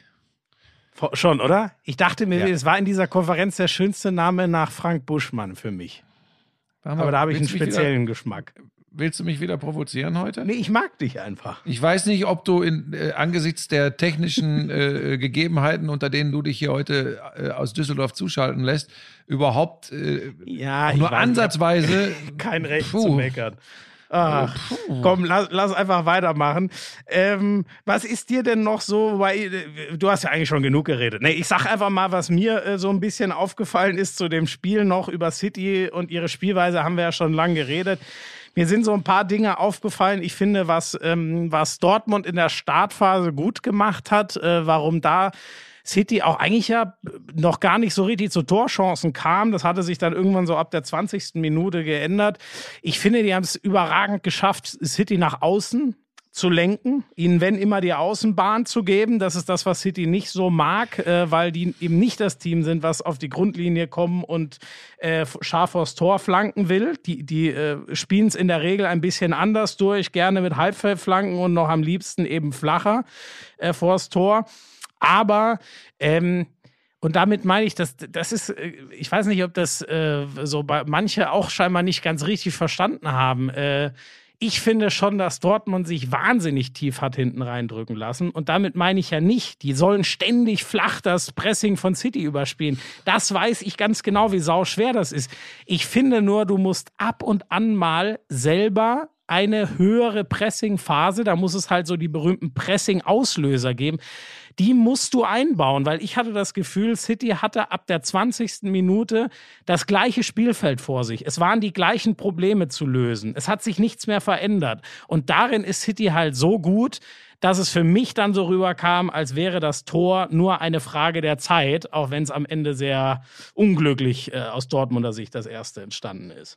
Schon, oder? Ich dachte mir, Ja. es war in dieser Konferenz der schönste Name nach Frank Buschmann für mich. Aber da habe ich einen Willst du mich speziellen wieder, Geschmack. Willst du mich wieder provozieren heute? Nee, ich mag dich einfach. Ich weiß nicht, ob du in, äh, angesichts der technischen äh, Gegebenheiten, unter denen du dich hier heute äh, aus Düsseldorf zuschalten lässt, überhaupt äh, Ja, auch ich nur weiß, ansatzweise Kein Recht Puh. zu meckern. Ach, komm, lass, lass einfach weitermachen. Ähm, was ist dir denn noch so, weil du hast ja eigentlich schon genug geredet. Nee, ich sag einfach mal, was mir äh, so ein bisschen aufgefallen ist zu dem Spiel noch über City und ihre Spielweise haben wir ja schon lange geredet. Mir sind so ein paar Dinge aufgefallen. Ich finde, was, ähm, was Dortmund in der Startphase gut gemacht hat, äh, warum da City auch eigentlich ja noch gar nicht so richtig zu Torchancen kam. Das hatte sich dann irgendwann so ab der zwanzigsten Minute geändert. Ich finde, die haben es überragend geschafft, City nach außen zu lenken, ihnen wenn immer die Außenbahn zu geben. Das ist das, was City nicht so mag, äh, weil die eben nicht das Team sind, was auf die Grundlinie kommen und äh, scharf vors Tor flanken will. Die, die äh, spielen es in der Regel ein bisschen anders durch, gerne mit Halbfeldflanken und noch am liebsten eben flacher äh, vors Tor. Aber, ähm, und damit meine ich, dass das ist, ich weiß nicht, ob das äh, so bei manche auch scheinbar nicht ganz richtig verstanden haben. Äh, ich finde schon, dass Dortmund sich wahnsinnig tief hat hinten reindrücken lassen. Und damit meine ich ja nicht, die sollen ständig flach das Pressing von City überspielen. Das weiß ich ganz genau, wie sauschwer das ist. Ich finde nur, du musst ab und an mal selber eine höhere Pressing-Phase, da muss es halt so die berühmten Pressing-Auslöser geben, die musst du einbauen, weil ich hatte das Gefühl, City hatte ab der zwanzigsten Minute das gleiche Spielfeld vor sich. Es waren die gleichen Probleme zu lösen. Es hat sich nichts mehr verändert. Und darin ist City halt so gut, dass es für mich dann so rüberkam, als wäre das Tor nur eine Frage der Zeit, auch wenn es am Ende sehr unglücklich äh, aus Dortmunder Sicht das erste entstanden ist.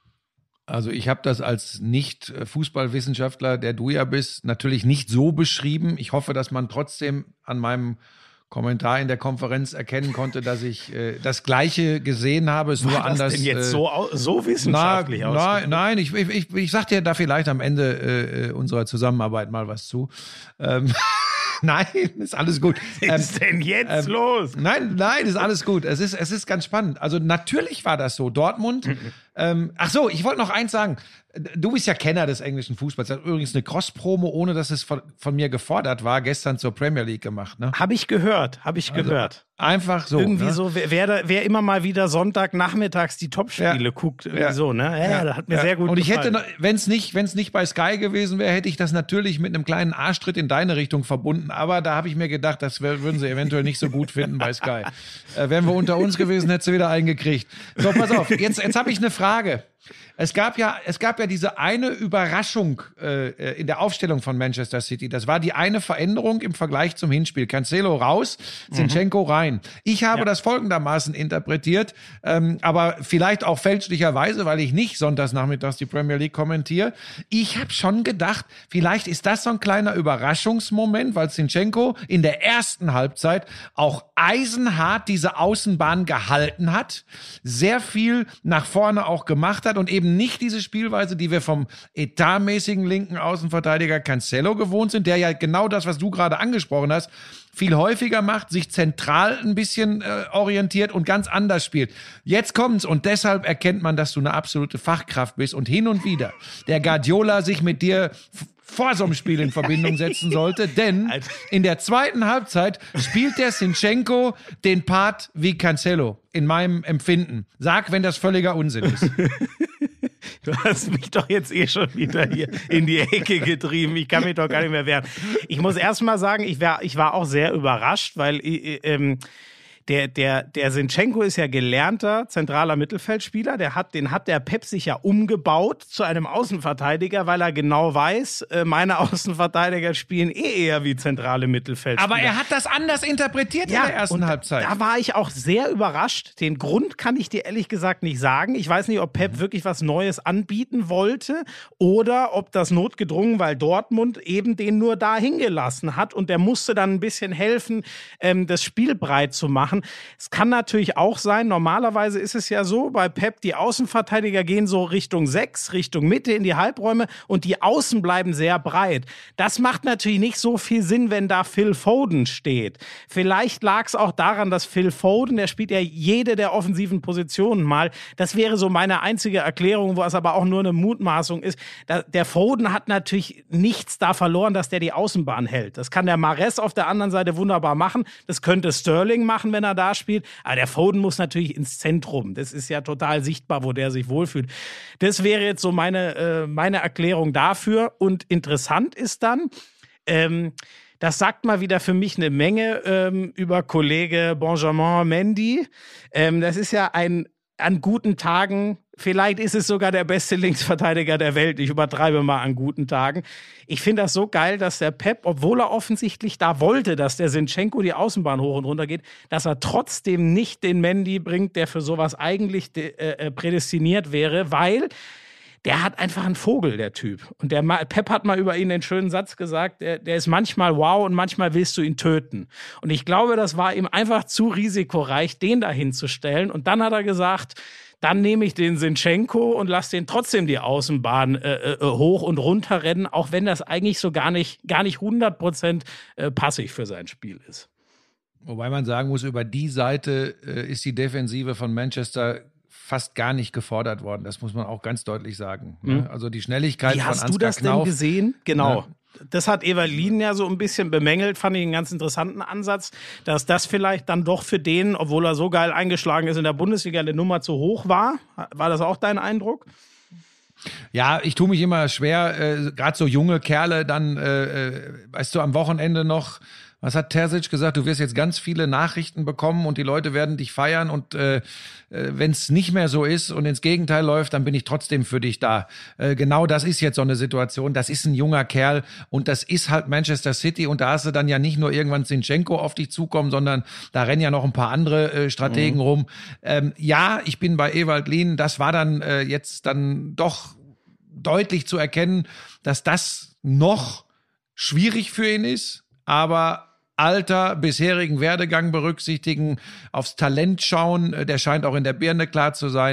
Also ich habe das als Nicht-Fußballwissenschaftler, der du ja bist, natürlich nicht so beschrieben. Ich hoffe, dass man trotzdem an meinem Kommentar in der Konferenz erkennen konnte, dass ich äh, das Gleiche gesehen habe. Es War nur das anders. denn jetzt äh, so, au- so wissenschaftlich na, ausgedrückt? na, Nein, ich, ich, ich, ich sag dir da vielleicht am Ende äh, unserer Zusammenarbeit mal was zu. Ähm, Nein, ist alles gut. Was ist denn jetzt ähm, los? Nein, nein, ist alles gut. Es ist, es ist ganz spannend. Also natürlich war das so. Dortmund. ähm, ach so, ich wollte noch eins sagen. Du bist ja Kenner des englischen Fußballs. Das hat übrigens eine Cross-Promo, ohne dass es von, von mir gefordert war, gestern zur Premier League gemacht. Ne? Habe ich gehört, habe ich Also, gehört. Einfach so. Irgendwie ne? so, wer, wer, wer immer mal wieder Sonntagnachmittags die Topspiele Ja. guckt, irgendwie Ja. so, ne? Ja, ja, das hat mir Ja. sehr gut Und ich gefallen. hätte, wenn es nicht, wenn es nicht bei Sky gewesen wäre, hätte ich das natürlich mit einem kleinen Arschtritt in deine Richtung verbunden. Aber da habe ich mir gedacht, das wär, würden sie eventuell nicht so gut finden bei Sky. Äh, wären wir unter uns gewesen, hättest du wieder eingekriegt. So, pass auf. Jetzt, jetzt habe ich eine Frage. Es gab ja, es gab ja diese eine Überraschung äh, in der Aufstellung von Manchester City. Das war die eine Veränderung im Vergleich zum Hinspiel. Cancelo raus, Zinchenko rein. Ich habe Ja. das folgendermaßen interpretiert, ähm, aber vielleicht auch fälschlicherweise, weil ich nicht sonntags nachmittags die Premier League kommentiere. Ich habe schon gedacht, vielleicht ist das so ein kleiner Überraschungsmoment, weil Zinchenko in der ersten Halbzeit auch eisenhart diese Außenbahn gehalten hat, sehr viel nach vorne auch gemacht hat und eben nicht diese Spielweise, die wir vom etatmäßigen linken Außenverteidiger Cancelo gewohnt sind, der ja genau das, was du gerade angesprochen hast, viel häufiger macht, sich zentral ein bisschen äh, orientiert und ganz anders spielt. Jetzt kommt's und deshalb erkennt man, dass du eine absolute Fachkraft bist und hin und wieder der Guardiola sich mit dir f- vor so einem Spiel in Verbindung setzen sollte, denn in der zweiten Halbzeit spielt der Zinchenko den Part wie Cancelo, in meinem Empfinden. Sag, wenn das völliger Unsinn ist. Du hast mich doch jetzt eh schon wieder hier in die Ecke getrieben. Ich kann mich doch gar nicht mehr wehren. Ich muss erst mal sagen, ich, wär, ich war auch sehr überrascht, weil äh, ähm, der, der, der Zinchenko ist ja gelernter zentraler Mittelfeldspieler. Der hat, den hat der Pep sich ja umgebaut zu einem Außenverteidiger, weil er genau weiß, äh, meine Außenverteidiger spielen eh eher wie zentrale Mittelfeldspieler. Aber er hat das anders interpretiert in der ersten und Halbzeit. Da war ich auch sehr überrascht. Den Grund kann ich dir ehrlich gesagt nicht sagen. Ich weiß nicht, ob Pep wirklich was Neues anbieten wollte oder ob das notgedrungen, weil Dortmund eben den nur da hingelassen hat und der musste dann ein bisschen helfen, ähm, das Spiel breit zu machen. Es kann natürlich auch sein, normalerweise ist es ja so, bei Pep, die Außenverteidiger gehen so Richtung sechs, Richtung Mitte in die Halbräume und die Außen bleiben sehr breit. Das macht natürlich nicht so viel Sinn, wenn da Phil Foden steht. Vielleicht lag es auch daran, dass Phil Foden, der spielt ja jede der offensiven Positionen mal. Das wäre so meine einzige Erklärung, wo es aber auch nur eine Mutmaßung ist. Der Foden hat natürlich nichts da verloren, dass der die Außenbahn hält. Das kann der Mahrez auf der anderen Seite wunderbar machen. Das könnte Sterling machen, wenn er da spielt. Aber der Foden muss natürlich ins Zentrum. Das ist ja total sichtbar, wo der sich wohlfühlt. Das wäre jetzt so meine, äh, meine Erklärung dafür. Und interessant ist dann, ähm, das sagt mal wieder für mich eine Menge ähm, über Kollege Benjamin Mendy. Ähm, das ist ja ein an guten Tagen, vielleicht ist es sogar der beste Linksverteidiger der Welt. Ich übertreibe mal an guten Tagen. Ich finde das so geil, dass der Pep, obwohl er offensichtlich da wollte, dass der Zinchenko die Außenbahn hoch und runter geht, dass er trotzdem nicht den Mendy bringt, der für sowas eigentlich de, äh, prädestiniert wäre, weil der hat einfach einen Vogel, der Typ. Und der Pep hat mal über ihn den schönen Satz gesagt, der, der ist manchmal wow und manchmal willst du ihn töten. Und ich glaube, das war ihm einfach zu risikoreich, den da hinzustellen. Und dann hat er gesagt, dann nehme ich den Zinchenko und lasse den trotzdem die Außenbahn äh, äh, hoch und runter rennen, auch wenn das eigentlich so gar nicht, gar nicht hundert Prozent äh, passig für sein Spiel ist. Wobei man sagen muss, über die Seite äh, ist die Defensive von Manchester fast gar nicht gefordert worden. Das muss man auch ganz deutlich sagen. Mhm. Also die Schnelligkeit Wie von hast Ansgar du das Knauf, denn gesehen? Genau. Ja. Das hat Evalin ja so ein bisschen bemängelt, fand ich einen ganz interessanten Ansatz, dass das vielleicht dann doch für den, obwohl er so geil eingeschlagen ist in der Bundesliga, eine Nummer zu hoch war. War das auch dein Eindruck? Ja, ich tue mich immer schwer, äh, gerade so junge Kerle dann, äh, äh, weißt du, am Wochenende noch, was hat Terzic gesagt, du wirst jetzt ganz viele Nachrichten bekommen und die Leute werden dich feiern und äh, wenn es nicht mehr so ist und ins Gegenteil läuft, dann bin ich trotzdem für dich da. Äh, genau das ist jetzt so eine Situation, das ist ein junger Kerl und das ist halt Manchester City und da hast du dann ja nicht nur irgendwann Zinchenko auf dich zukommen, sondern da rennen ja noch ein paar andere äh, Strategen mhm. rum. Ähm, ja, ich bin bei Ewald Lien, das war dann äh, jetzt dann doch deutlich zu erkennen, dass das noch schwierig für ihn ist, aber Alter, bisherigen Werdegang berücksichtigen, aufs Talent schauen, der scheint auch in der Birne klar zu sein.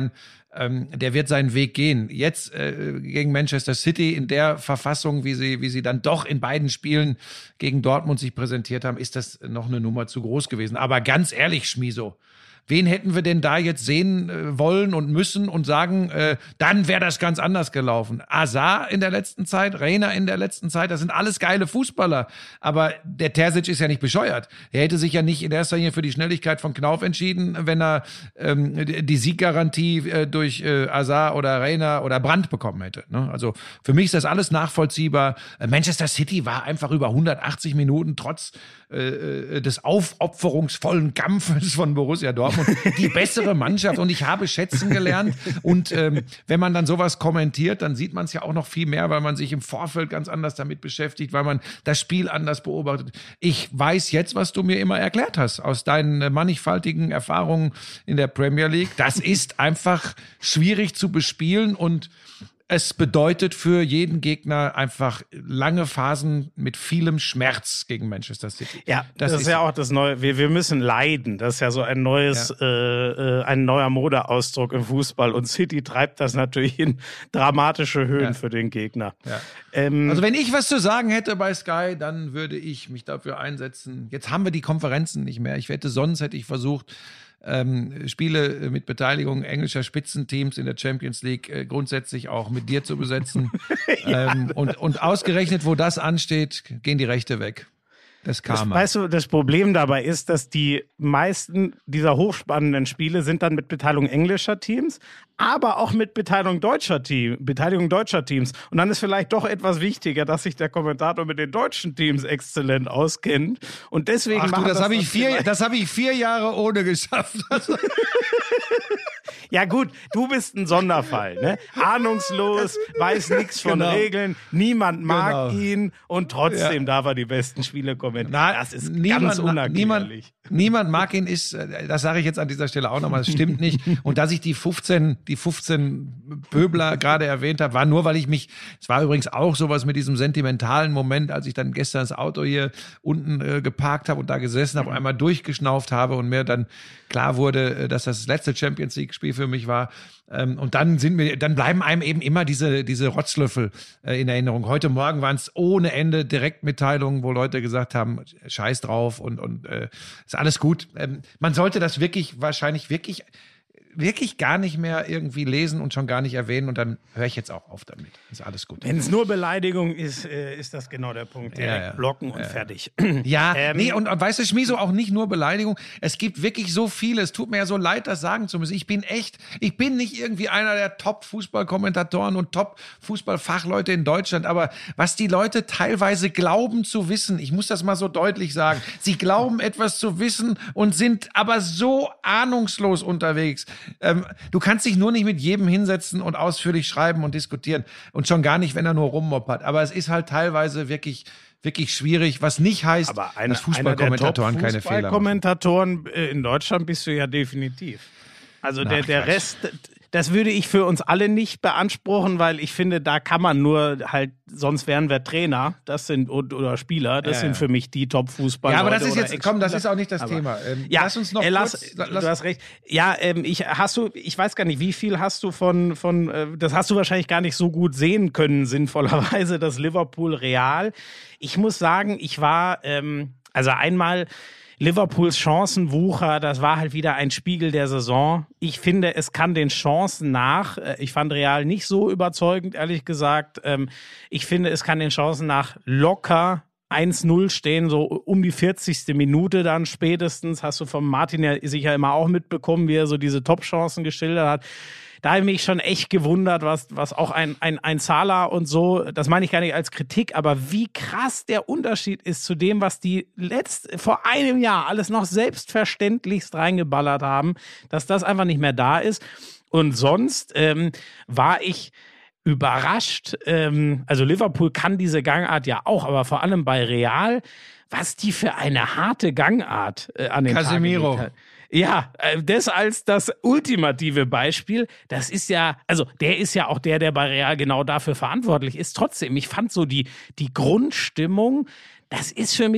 ähm, der wird seinen Weg gehen. Jetzt äh, gegen Manchester City in der Verfassung, wie sie, wie sie dann doch in beiden Spielen gegen Dortmund sich präsentiert haben, ist das noch eine Nummer zu groß gewesen. Aber ganz ehrlich, Schmiso, wen hätten wir denn da jetzt sehen äh, wollen und müssen und sagen, äh, dann wäre das ganz anders gelaufen. Azar in der letzten Zeit, Reina in der letzten Zeit, das sind alles geile Fußballer. Aber der Terzic ist ja nicht bescheuert. Er hätte sich ja nicht in erster Linie für die Schnelligkeit von Knauf entschieden, wenn er ähm, die Sieggarantie äh, durch äh, Azar oder Reina oder Brandt bekommen hätte. Ne? Also für mich ist das alles nachvollziehbar. Äh, Manchester City war einfach über hundertachtzig Minuten trotz äh, des aufopferungsvollen Kampfes von Borussia Dortmund die bessere Mannschaft, und ich habe schätzen gelernt, und ähm, wenn man dann sowas kommentiert, dann sieht man es ja auch noch viel mehr, weil man sich im Vorfeld ganz anders damit beschäftigt, weil man das Spiel anders beobachtet. Ich weiß jetzt, was du mir immer erklärt hast, aus deinen mannigfaltigen Erfahrungen in der Premier League. Das ist einfach schwierig zu bespielen, und es bedeutet für jeden Gegner einfach lange Phasen mit vielem Schmerz gegen Manchester City. Ja, das, das ist ja auch das Neue. Wir, wir müssen leiden. Das ist ja so ein neues, ja. äh, ein neuer Modeausdruck im Fußball. Und City treibt das natürlich in dramatische Höhen ja. für den Gegner. Ja. Ähm, also wenn ich was zu sagen hätte bei Sky, dann würde ich mich dafür einsetzen. Jetzt haben wir die Konferenzen nicht mehr. Ich wette, sonst hätte ich versucht, Ähm, Spiele mit Beteiligung englischer Spitzenteams in der Champions League äh, grundsätzlich auch mit dir zu besetzen. ja. ähm, und, und ausgerechnet, wo das ansteht, gehen die Rechte weg. Das Karma. Das, weißt du, das Problem dabei ist, dass die meisten dieser hochspannenden Spiele sind dann mit Beteiligung englischer Teams, aber auch mit Beteiligung deutscher Team, Beteiligung deutscher Teams. Und dann ist vielleicht doch etwas wichtiger, dass sich der Kommentator mit den deutschen Teams exzellent auskennt. Und deswegen Ach du, machen das, das habe ich vier, immer- das habe ich vier Jahre ohne geschafft. Also Ja gut, du bist ein Sonderfall, ne? Ahnungslos, weiß nichts von Genau. Regeln, niemand mag Genau. ihn und trotzdem Ja. darf er die besten Spiele kommentieren. Na, Das ist niemand, ganz niemand, unerklärlich. niemand mag ihn, ist, äh, das sage ich jetzt an dieser Stelle auch nochmal, das stimmt nicht. Und dass ich die fünfzehn, die fünfzehn Pöbler gerade erwähnt habe, war nur, weil ich mich, es war übrigens auch sowas mit diesem sentimentalen Moment, als ich dann gestern das Auto hier unten äh, geparkt habe und da gesessen habe, einmal durchgeschnauft habe und mir dann klar wurde, äh, dass das das letzte Champions League Spiel für mich war. Ähm, und dann sind mir, dann bleiben einem eben immer diese, diese Rotzlöffel äh, in Erinnerung. Heute Morgen waren es ohne Ende Direktmitteilungen, wo Leute gesagt haben, scheiß drauf und, und äh, ist alles gut. Ähm, man sollte das wirklich, wahrscheinlich wirklich, wirklich gar nicht mehr irgendwie lesen und schon gar nicht erwähnen, und dann höre ich jetzt auch auf damit. Ist alles gut. Wenn es nur Beleidigung ist, äh, ist das genau der Punkt. Direkt Ja, ja. blocken und Ja. fertig. Ja, Ähm, nee, und, und weißt du, Schmiso, auch nicht nur Beleidigung. Es gibt wirklich so viele. Es tut mir ja so leid, das sagen zu müssen. Ich bin echt, ich bin nicht irgendwie einer der Top-Fußballkommentatoren und Top-Fußballfachleute in Deutschland, aber was die Leute teilweise glauben zu wissen, ich muss das mal so deutlich sagen, sie glauben etwas zu wissen und sind aber so ahnungslos unterwegs. Ähm, du kannst dich nur nicht mit jedem hinsetzen und ausführlich schreiben und diskutieren, und schon gar nicht, wenn er nur rummoppert. Aber es ist halt teilweise wirklich wirklich schwierig, was nicht heißt, Aber eine, dass Fußballkommentatoren einer der keine Fehler machen. Fußballkommentatoren äh, in Deutschland bist du ja definitiv. Also der, Ach, der Quatsch. Rest, das würde ich für uns alle nicht beanspruchen, weil ich finde, da kann man nur halt, sonst wären wir Trainer, das sind oder Spieler, das Ja, sind ja. für mich die Top-Fußballer. Ja, aber das ist jetzt, komm, das ist auch nicht das Aber- Thema. Ähm, Ja, lass uns noch äh, lass, kurz, du hast recht. Ja, ähm, ich hast du, ich weiß gar nicht, wie viel hast du von, von, äh, das hast du wahrscheinlich gar nicht so gut sehen können, sinnvollerweise, das Liverpool Real. Ich muss sagen, ich war, ähm, also einmal Liverpools Chancenwucher, das war halt wieder ein Spiegel der Saison. Ich finde, es kann den Chancen nach. Äh, Ich fand Real nicht so überzeugend, ehrlich gesagt. Ähm, Ich finde, es kann den Chancen nach locker eins null stehen, so um die vierzigste Minute dann spätestens. Hast du von Martin ja sicher immer auch mitbekommen, wie er so diese Top-Chancen geschildert hat. Da habe ich mich schon echt gewundert, was, was auch ein, ein, ein Salah und so, das meine ich gar nicht als Kritik, aber wie krass der Unterschied ist zu dem, was die letzt, vor einem Jahr alles noch selbstverständlichst reingeballert haben, dass das einfach nicht mehr da ist. Und sonst ähm, war ich überrascht, ähm, also Liverpool kann diese Gangart ja auch, aber vor allem bei Real, was die für eine harte Gangart äh, an den Casemiro. Tag gelegt hat. Ja, äh, das als das ultimative Beispiel, das ist ja, also der ist ja auch der, der bei Real genau dafür verantwortlich ist. Trotzdem, ich fand so die, die Grundstimmung, das ist für mich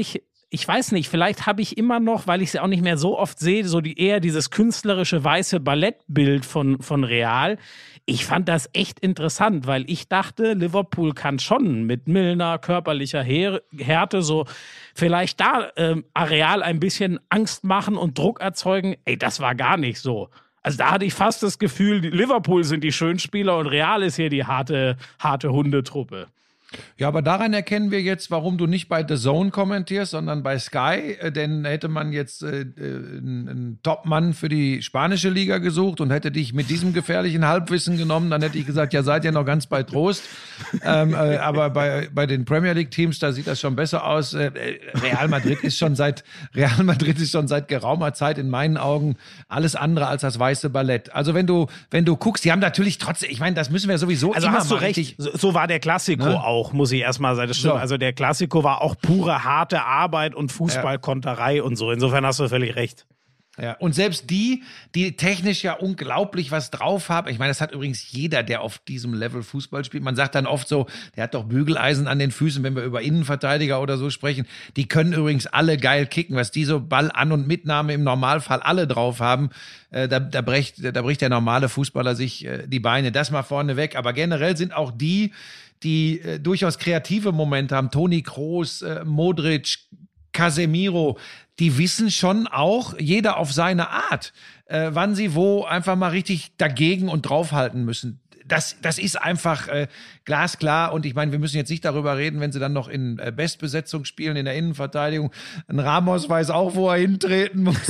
ich weiß nicht, vielleicht habe ich immer noch, weil ich es ja auch nicht mehr so oft sehe, so die, eher dieses künstlerische weiße Ballettbild von, von Real. Ich fand das echt interessant, weil ich dachte, Liverpool kann schon mit Milner, körperlicher Her- Härte so vielleicht da ähm, Real ein bisschen Angst machen und Druck erzeugen. Ey, das war gar nicht so. Also da hatte ich fast das Gefühl, Liverpool sind die Schönspieler und Real ist hier die harte, harte Hundetruppe. Ja, aber daran erkennen wir jetzt, warum du nicht bei The Zone kommentierst, sondern bei Sky. Äh, denn hätte man jetzt äh, einen, einen Top-Mann für die spanische Liga gesucht und hätte dich mit diesem gefährlichen Halbwissen genommen, dann hätte ich gesagt, ja, seid ihr noch ganz bei Trost. ähm, äh, aber bei, bei den Premier League-Teams, da sieht das schon besser aus. Äh, Real Madrid ist schon seit Real Madrid ist schon seit geraumer Zeit in meinen Augen alles andere als das weiße Ballett. Also wenn du wenn du guckst, die haben natürlich trotzdem, ich meine, das müssen wir sowieso also immer hast du mal recht, richtig, so, so war der Klassiko ne? auch. Muss ich erstmal sagen, das stimmt. So. Also der Klassiko war auch pure harte Arbeit und Fußballkonterei und so. Insofern hast du völlig recht. Ja, und selbst die, die technisch ja unglaublich was drauf haben, ich meine, das hat übrigens jeder, der auf diesem Level Fußball spielt. Man sagt dann oft so, der hat doch Bügeleisen an den Füßen, wenn wir über Innenverteidiger oder so sprechen. Die können übrigens alle geil kicken, was die so Ball an- und Mitnahme im Normalfall alle drauf haben. Äh, da, da, bricht, da bricht der normale Fußballer sich äh, die Beine. Das mal vorne weg. Aber generell sind auch die, die äh, durchaus kreative Momente haben, Toni Kroos, äh, Modric, Casemiro, die wissen schon auch, jeder auf seine Art, äh, wann sie wo einfach mal richtig dagegen und draufhalten müssen. Das, das ist einfach äh, glasklar. Und ich meine, wir müssen jetzt nicht darüber reden, wenn sie dann noch in äh, Bestbesetzung spielen, in der Innenverteidigung. Ein Ramos weiß auch, wo er hintreten muss.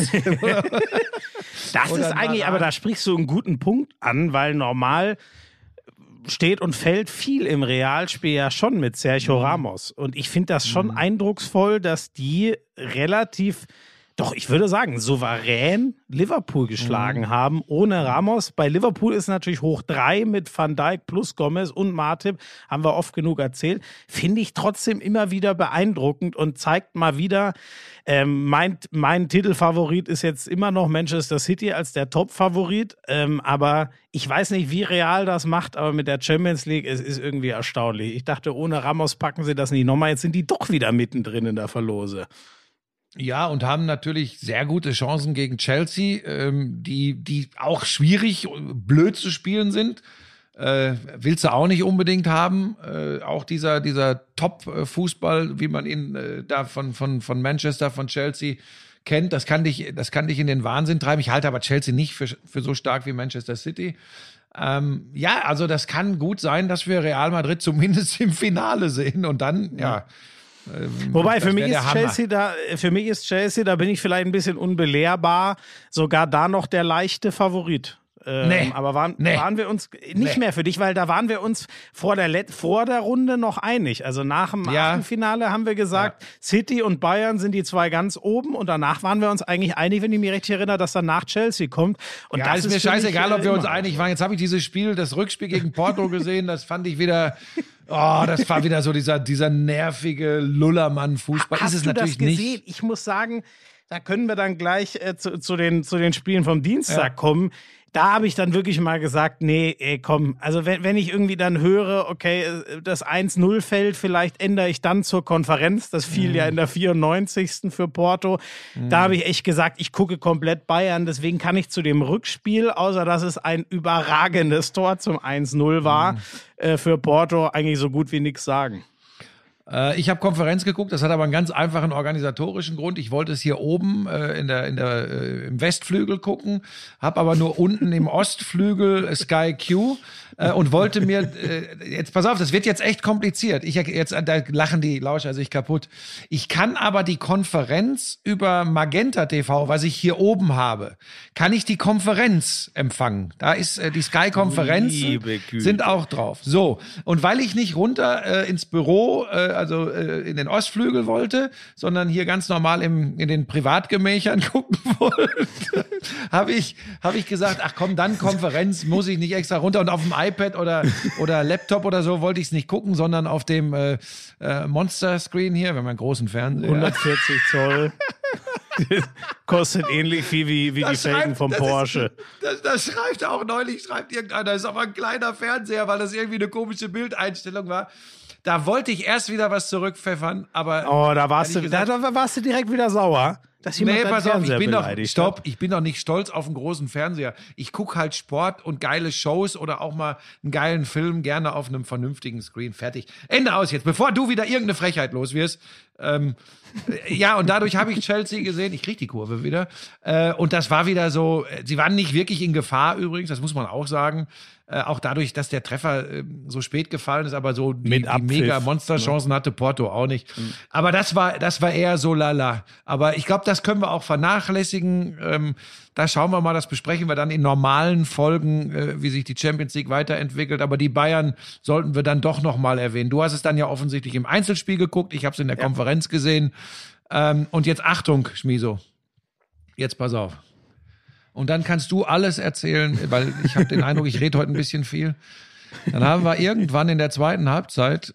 Das Oder ist eigentlich, aber da sprichst du einen guten Punkt an, weil normal steht und fällt viel im Realspiel ja schon mit Sergio Mhm. Ramos. Und ich finde das schon Mhm. eindrucksvoll, dass die relativ, doch ich würde sagen, souverän Liverpool geschlagen Mhm. haben, ohne Ramos. Bei Liverpool ist natürlich hoch drei mit Van Dijk plus Gomez und Matip, haben wir oft genug erzählt. Finde ich trotzdem immer wieder beeindruckend und zeigt mal wieder, ähm, mein, mein Titelfavorit ist jetzt immer noch Manchester City als der Top-Favorit, ähm, aber ich weiß nicht, wie Real das macht, aber mit der Champions League, es ist irgendwie erstaunlich. Ich dachte, ohne Ramos packen sie das nicht nochmal, jetzt sind die doch wieder mittendrin in der Verlose. Ja, und haben natürlich sehr gute Chancen gegen Chelsea, ähm, die, die auch schwierig, blöd zu spielen sind. Äh, willst du auch nicht unbedingt haben. Äh, auch dieser, dieser Top-Fußball, wie man ihn äh, da von, von, von Manchester, von Chelsea kennt, das kann dich, das kann dich in den Wahnsinn treiben. Ich halte aber Chelsea nicht für, für so stark wie Manchester City. Ähm, ja, also das kann gut sein, dass wir Real Madrid zumindest im Finale sehen und dann, ja. Ähm, Wobei, für mich, der ist Hammer. Chelsea da, für mich ist Chelsea, da bin ich vielleicht ein bisschen unbelehrbar, sogar da noch der leichte Favorit. Ähm, Nee. Aber waren, Nee. waren wir uns nicht Nee. mehr für dich, weil da waren wir uns vor der, Let vor der Runde noch einig. Also nach dem Ja. Achtelfinale haben wir gesagt, City und Bayern sind die zwei ganz oben und danach waren wir uns eigentlich einig, wenn ich mich richtig erinnere, dass danach Chelsea kommt. Und Ja, das ist mir für mich, scheißegal, äh, ob wir uns immer einig waren. Jetzt habe ich dieses Spiel, das Rückspiel gegen Porto gesehen, das fand ich wieder, oh, das war wieder so dieser, dieser nervige Lullermann-Fußball. Hast ist es du natürlich das gesehen? nicht. Ich muss sagen, da können wir dann gleich äh, zu, zu, den, zu den Spielen vom Dienstag Ja. kommen. Da habe ich dann wirklich mal gesagt, nee, ey, komm, also wenn, wenn ich irgendwie dann höre, okay, äh, das eins null fällt, vielleicht ändere ich dann zur Konferenz. Das fiel Mhm. ja in der vierundneunzigsten für Porto. Da habe ich echt gesagt, ich gucke komplett Bayern. Deswegen kann ich zu dem Rückspiel, außer dass es ein überragendes Tor zum eins null war, Mhm. äh, für Porto eigentlich so gut wie nichts sagen. Äh, ich habe Konferenz geguckt, das hat aber einen ganz einfachen organisatorischen Grund. Ich wollte es hier oben äh, in der, in der, äh, im Westflügel gucken, habe aber nur unten im Ostflügel Sky Q äh, und wollte mir, äh, jetzt pass auf, das wird jetzt echt kompliziert. Ich, jetzt, da lachen die Lauscher sich kaputt. Ich kann aber die Konferenz über Magenta T V, was ich hier oben habe, kann ich die Konferenz empfangen. Da ist äh, die Sky-Konferenz, Liebe Güte. sind auch drauf. So, und weil ich nicht runter äh, ins Büro, äh, also äh, in den Ostflügel wollte, sondern hier ganz normal im, in den Privatgemächern gucken wollte, habe ich, hab ich gesagt, ach komm, dann Konferenz, muss ich nicht extra runter. Und auf dem iPad oder, oder Laptop oder so wollte ich es nicht gucken, sondern auf dem äh, äh, Monster-Screen hier, wir haben einen großen Fernseher. hundertvierzig Zoll. Kostet ähnlich viel wie, wie die Das Felgen schreibt- vom das Porsche. Ist, das, das schreibt auch neulich, schreibt irgendeiner, das ist aber ein kleiner Fernseher, weil das irgendwie eine komische Bildeinstellung war. da wollte ich erst wieder was zurückpfeffern, aber. Oh, da warst, du, gesagt, da, da warst du direkt wieder sauer. Dass jemand nee, deinen pass auf, ich Fernseher bin doch, beleidigt stopp, hat. ich bin doch nicht stolz auf einen großen Fernseher. Ich gucke halt Sport und geile Shows oder auch mal einen geilen Film gerne auf einem vernünftigen Screen. Fertig. Ende aus jetzt, bevor du wieder irgendeine Frechheit los wirst. Ähm, ja, und dadurch habe ich Chelsea gesehen. Ich krieg die Kurve wieder. Äh, und das war wieder so, sie waren nicht wirklich in Gefahr übrigens, das muss man auch sagen. Äh, auch dadurch, dass der Treffer äh, so spät gefallen ist, aber so die, Mit die mega Monsterchancen hatte Porto auch nicht. Mhm. Aber das war, das war eher so lala. Aber ich glaube, das können wir auch vernachlässigen. Ähm, da schauen wir mal, das besprechen wir dann in normalen Folgen, äh, wie sich die Champions League weiterentwickelt. Aber die Bayern sollten wir dann doch noch mal erwähnen. Du hast es dann ja offensichtlich im Einzelspiel geguckt. Ich habe es in der ja. Konferenz gesehen. Ähm, und jetzt Achtung, Schmiso. Jetzt pass auf. Und dann kannst du alles erzählen, weil ich habe den Eindruck, ich rede heute ein bisschen viel. Dann haben wir irgendwann in der zweiten Halbzeit,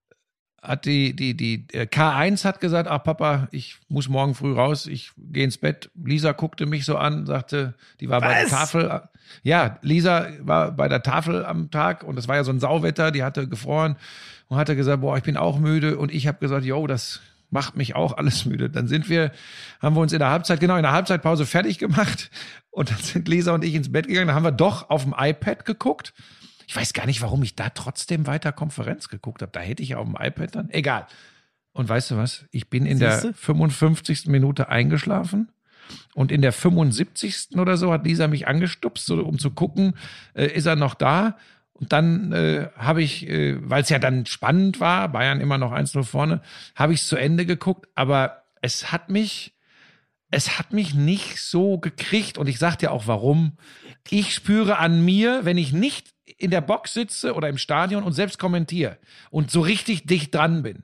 hat die, die, die K eins hat gesagt, ach Papa, ich muss morgen früh raus, ich gehe ins Bett. Lisa guckte mich so an, sagte, die war Was? bei der Tafel. Ja, Lisa war bei der Tafel am Tag und es war ja so ein Sauwetter, die hatte gefroren und hatte gesagt, boah, ich bin auch müde. Und ich habe gesagt, jo, das macht mich auch alles müde. Dann sind wir, haben wir uns in der Halbzeit, genau in der Halbzeitpause fertig gemacht und dann sind Lisa und ich ins Bett gegangen. Dann haben wir doch auf dem iPad geguckt. Ich weiß gar nicht, warum ich da trotzdem weiter Konferenz geguckt habe. Da hätte ich ja auf dem iPad dann. Egal. Und weißt du was? Ich bin in Siehste? der fünfundfünfzigsten Minute eingeschlafen und in der fünfundsiebzigsten oder so hat Lisa mich angestupst, so, um zu gucken, äh, ist er noch da? Und dann äh, habe ich, äh, weil es ja dann spannend war, Bayern immer noch eins null vorne, habe ich es zu Ende geguckt. Aber es hat mich, es hat mich nicht so gekriegt. Und ich sag dir auch warum. Ich spüre an mir, wenn ich nicht in der Box sitze oder im Stadion und selbst kommentiere und so richtig dicht dran bin.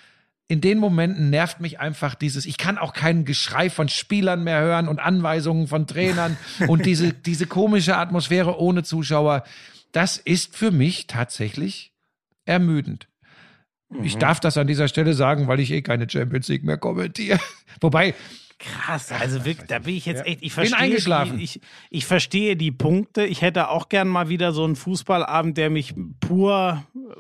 In den Momenten nervt mich einfach dieses, ich kann auch kein Geschrei von Spielern mehr hören und Anweisungen von Trainern und diese, diese komische Atmosphäre ohne Zuschauer. Das ist für mich tatsächlich ermüdend. Mhm. Ich darf das an dieser Stelle sagen, weil ich eh keine Champions League mehr kommentiere. Wobei, krass, also wirklich, da bin ich jetzt echt, ich verstehe, bin eingeschlafen. Die, ich, ich verstehe die Punkte. Ich hätte auch gern mal wieder so einen Fußballabend, der mich pur,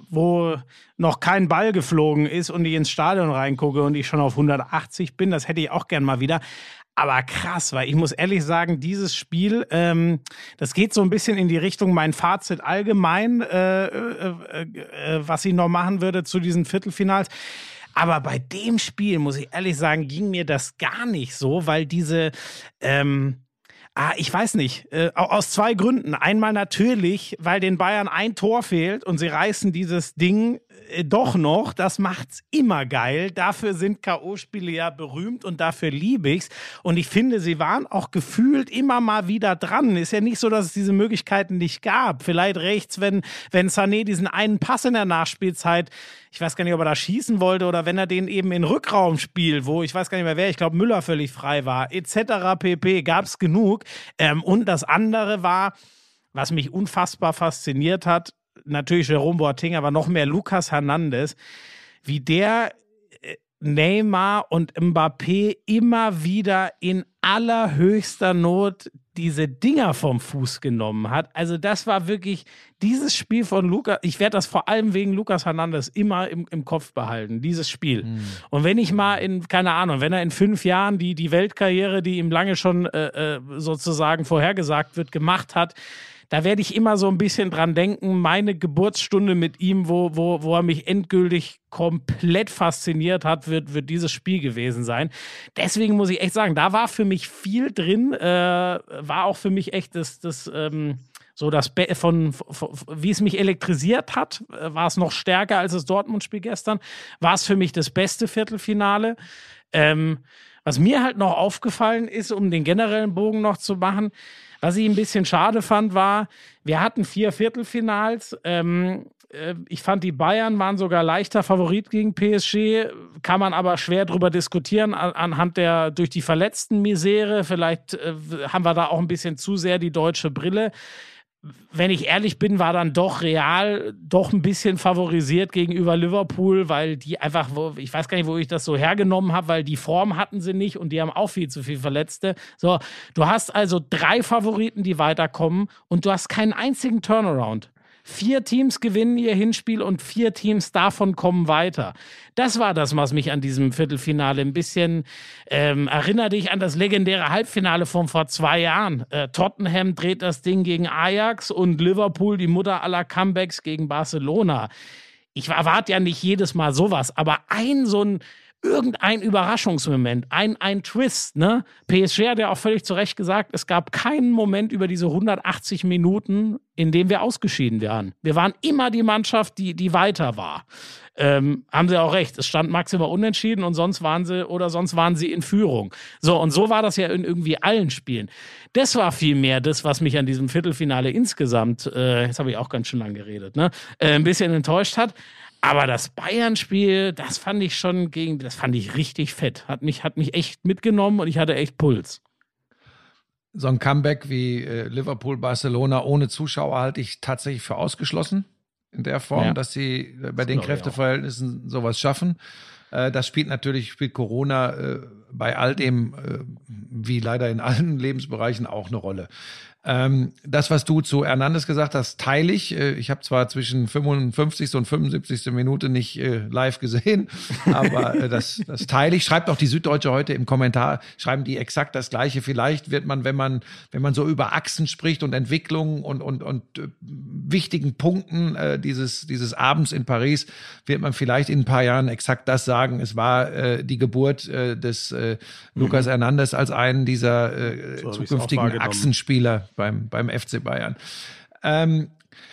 wo noch kein Ball geflogen ist und ich ins Stadion reingucke und ich schon auf hundertachtzig bin. Das hätte ich auch gern mal wieder. Aber krass, weil ich muss ehrlich sagen, dieses Spiel, ähm, das geht so ein bisschen in die Richtung mein Fazit allgemein, äh, äh, äh, was ich noch machen würde zu diesen Viertelfinals. Aber bei dem Spiel, muss ich ehrlich sagen, ging mir das gar nicht so, weil diese, ähm, ah, ich weiß nicht, äh, aus zwei Gründen. Einmal natürlich, weil den Bayern ein Tor fehlt und sie reißen dieses Ding äh, doch noch. Das macht's immer geil. Dafür sind K O-Spiele ja berühmt und dafür liebe ich's. Und ich finde, sie waren auch gefühlt immer mal wieder dran. Ist ja nicht so, dass es diese Möglichkeiten nicht gab. Vielleicht rechts, wenn, wenn Sané diesen einen Pass in der Nachspielzeit, ich weiß gar nicht, ob er da schießen wollte oder wenn er den eben in Rückraum spielt, wo ich weiß gar nicht mehr wer, ich glaube Müller völlig frei war, et cetera pp. Gab's genug. Ähm, und das andere war, was mich unfassbar fasziniert hat, natürlich Jerome Boateng, aber noch mehr Lucas Hernandez, wie der äh, Neymar und Mbappé immer wieder in allerhöchster Not diese Dinger vom Fuß genommen hat. Also das war wirklich dieses Spiel von Lukas, ich werde das vor allem wegen Lucas Hernandez immer im, im Kopf behalten, dieses Spiel. Mhm. Und wenn ich mal in, keine Ahnung, wenn er in fünf Jahren die, die Weltkarriere, die ihm lange schon äh, sozusagen vorhergesagt wird, gemacht hat, da werde ich immer so ein bisschen dran denken, meine Geburtsstunde mit ihm, wo, wo, wo er mich endgültig komplett fasziniert hat, wird, wird dieses Spiel gewesen sein. Deswegen muss ich echt sagen, da war für mich viel drin, äh, war auch für mich echt das, das ähm, so das Be- von, von, wie es mich elektrisiert hat, war es noch stärker als das Dortmund-Spiel gestern, war es für mich das beste Viertelfinale. Ähm, was mir halt noch aufgefallen ist, um den generellen Bogen noch zu machen, was ich ein bisschen schade fand, war, wir hatten vier Viertelfinals. Ähm, äh, ich fand, die Bayern waren sogar leichter Favorit gegen P S G. Kann man aber schwer drüber diskutieren an, anhand der durch die verletzten Misere. Vielleicht äh, haben wir da auch ein bisschen zu sehr die deutsche Brille. Wenn ich ehrlich bin, war dann doch Real doch ein bisschen favorisiert gegenüber Liverpool, weil die einfach, ich weiß gar nicht, wo ich das so hergenommen habe, weil die Form hatten sie nicht und die haben auch viel zu viel Verletzte. So, du hast also drei Favoriten, die weiterkommen und du hast keinen einzigen Turnaround. Vier Teams gewinnen ihr Hinspiel und vier Teams davon kommen weiter. Das war das, was mich an diesem Viertelfinale ein bisschen ähm, erinnert dich an das legendäre Halbfinale von vor zwei Jahren. Äh, Tottenham dreht das Ding gegen Ajax und Liverpool, die Mutter aller Comebacks, gegen Barcelona. Ich erwarte ja nicht jedes Mal sowas, aber ein so ein irgendein Überraschungsmoment, ein, ein Twist, ne? P S G hat ja auch völlig zu Recht gesagt, es gab keinen Moment über diese hundertachtzig Minuten, in dem wir ausgeschieden waren. Wir waren immer die Mannschaft, die, die weiter war. Ähm, haben sie auch recht. Es stand maximal unentschieden und sonst waren sie, oder sonst waren sie in Führung. So, und so war das ja in irgendwie allen Spielen. Das war vielmehr das, was mich an diesem Viertelfinale insgesamt, äh, jetzt habe ich auch ganz schön lang geredet, ne? Äh, ein bisschen enttäuscht hat. Aber das Bayern-Spiel, das fand ich schon gegen, das fand ich richtig fett. Hat mich, hat mich echt mitgenommen und ich hatte echt Puls. So ein Comeback wie äh, Liverpool-Barcelona ohne Zuschauer halte ich tatsächlich für ausgeschlossen. In der Form, ja. dass sie äh, bei das den Kräfteverhältnissen sowas schaffen. Äh, das spielt natürlich, spielt Corona äh, bei all dem, äh, wie leider in allen Lebensbereichen, auch eine Rolle. Ähm, das, was du zu Hernandez gesagt hast, teile ich. Äh, ich habe zwar zwischen fünfundfünfzigsten und fünfundsiebzigsten Minute nicht äh, live gesehen, aber äh, das, das teile ich. Schreibt auch die Süddeutsche heute im Kommentar, schreiben die exakt das Gleiche. Vielleicht wird man, wenn man, wenn man so über Achsen spricht und Entwicklungen und, und, und äh, wichtigen Punkten äh, dieses, dieses Abends in Paris, wird man vielleicht in ein paar Jahren exakt das sagen. Es war äh, die Geburt äh, des äh, Lucas mhm. Hernandez als einen dieser äh, so zukünftigen Achsenspieler beim, beim F C Bayern. Ähm,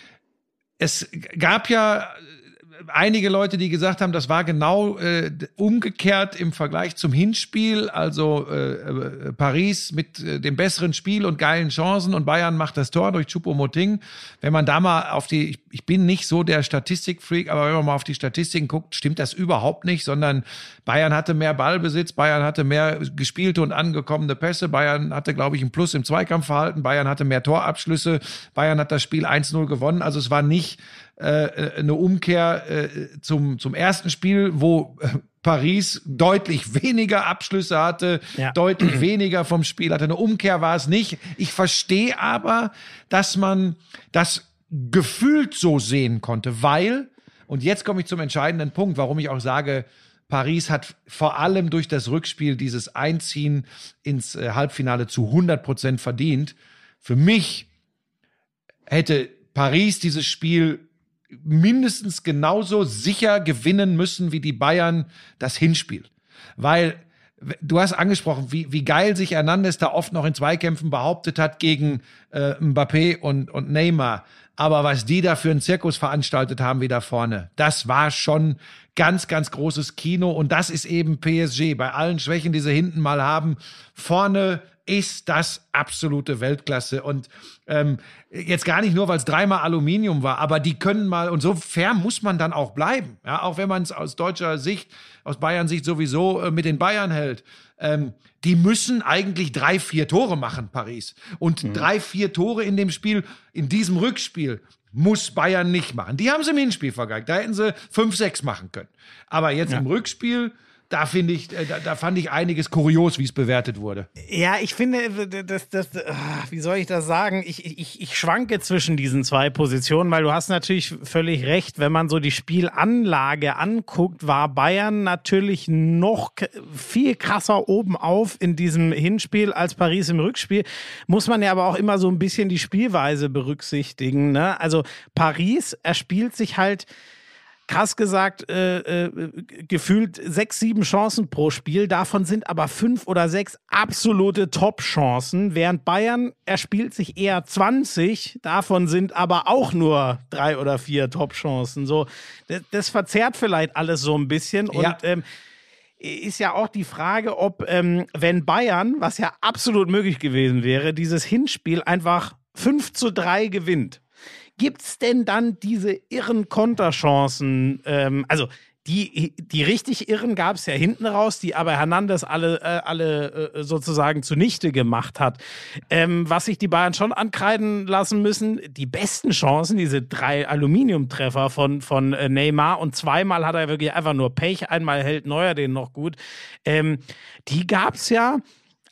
es gab ja einige Leute, die gesagt haben, das war genau äh, umgekehrt im Vergleich zum Hinspiel, also äh, Paris mit äh, dem besseren Spiel und geilen Chancen und Bayern macht das Tor durch Choupo-Moting. Wenn man da mal auf die, ich, ich bin nicht so der Statistikfreak, aber wenn man mal auf die Statistiken guckt, stimmt das überhaupt nicht, sondern Bayern hatte mehr Ballbesitz, Bayern hatte mehr gespielte und angekommene Pässe, Bayern hatte, glaube ich, ein Plus im Zweikampfverhalten, Bayern hatte mehr Torabschlüsse, Bayern hat das Spiel eins null gewonnen, also es war nicht äh, eine Umkehr äh, zum, zum ersten Spiel, wo äh, Paris deutlich weniger Abschlüsse hatte, ja. deutlich weniger vom Spiel hatte. Eine Umkehr war es nicht. Ich verstehe aber, dass man das gefühlt so sehen konnte, weil, und jetzt komme ich zum entscheidenden Punkt, warum ich auch sage, Paris hat vor allem durch das Rückspiel dieses Einziehen ins äh, Halbfinale zu hundert Prozent verdient. Für mich hätte Paris dieses Spiel mindestens genauso sicher gewinnen müssen wie die Bayern das Hinspiel. Weil du hast angesprochen, wie, wie geil sich Hernandez da oft noch in Zweikämpfen behauptet hat gegen äh, Mbappé und, und Neymar. Aber was die da für einen Zirkus veranstaltet haben wie da vorne, das war schon ganz, ganz großes Kino. Und das ist eben P S G. Bei allen Schwächen, die sie hinten mal haben, vorne ist das absolute Weltklasse. Und ähm, jetzt gar nicht nur, weil es dreimal Aluminium war, aber die können mal, und so fair muss man dann auch bleiben. Ja, auch wenn man es aus deutscher Sicht, aus Bayern Sicht sowieso äh, mit den Bayern hält. Ähm, die müssen eigentlich drei, vier Tore machen, Paris. Und mhm. drei, vier Tore in dem Spiel, in diesem Rückspiel, muss Bayern nicht machen. Die haben sie im Hinspiel vergeigt. Da hätten sie fünf, sechs machen können. Aber jetzt ja. im Rückspiel, da finde ich, da, da fand ich einiges kurios, wie es bewertet wurde. Ja, ich finde, das, das, wie soll ich das sagen? Ich, ich, ich schwanke zwischen diesen zwei Positionen, weil du hast natürlich völlig recht. Wenn man so die Spielanlage anguckt, war Bayern natürlich noch viel krasser oben auf in diesem Hinspiel als Paris im Rückspiel. Muss man ja aber auch immer so ein bisschen die Spielweise berücksichtigen, ne? Also Paris erspielt sich halt krass gesagt, äh, äh, gefühlt sechs, sieben Chancen pro Spiel. Davon sind aber fünf oder sechs absolute Top-Chancen, während Bayern erspielt sich eher zwanzig. Davon sind aber auch nur drei oder vier Top-Chancen. So, das, das verzerrt vielleicht alles so ein bisschen. Und ja. ähm, ist ja auch die Frage, ob, ähm, wenn Bayern, was ja absolut möglich gewesen wäre, dieses Hinspiel einfach fünf zu drei gewinnt. Gibt's denn dann diese irren Konterchancen? Ähm, also die, die richtig irren gab es ja hinten raus, die aber Hernandez alle, äh, alle äh, sozusagen zunichte gemacht hat. Ähm, was sich die Bayern schon ankreiden lassen müssen, die besten Chancen, diese drei Aluminiumtreffer von, von äh, Neymar, und zweimal hat er wirklich einfach nur Pech, einmal hält Neuer den noch gut, ähm, die gab's ja.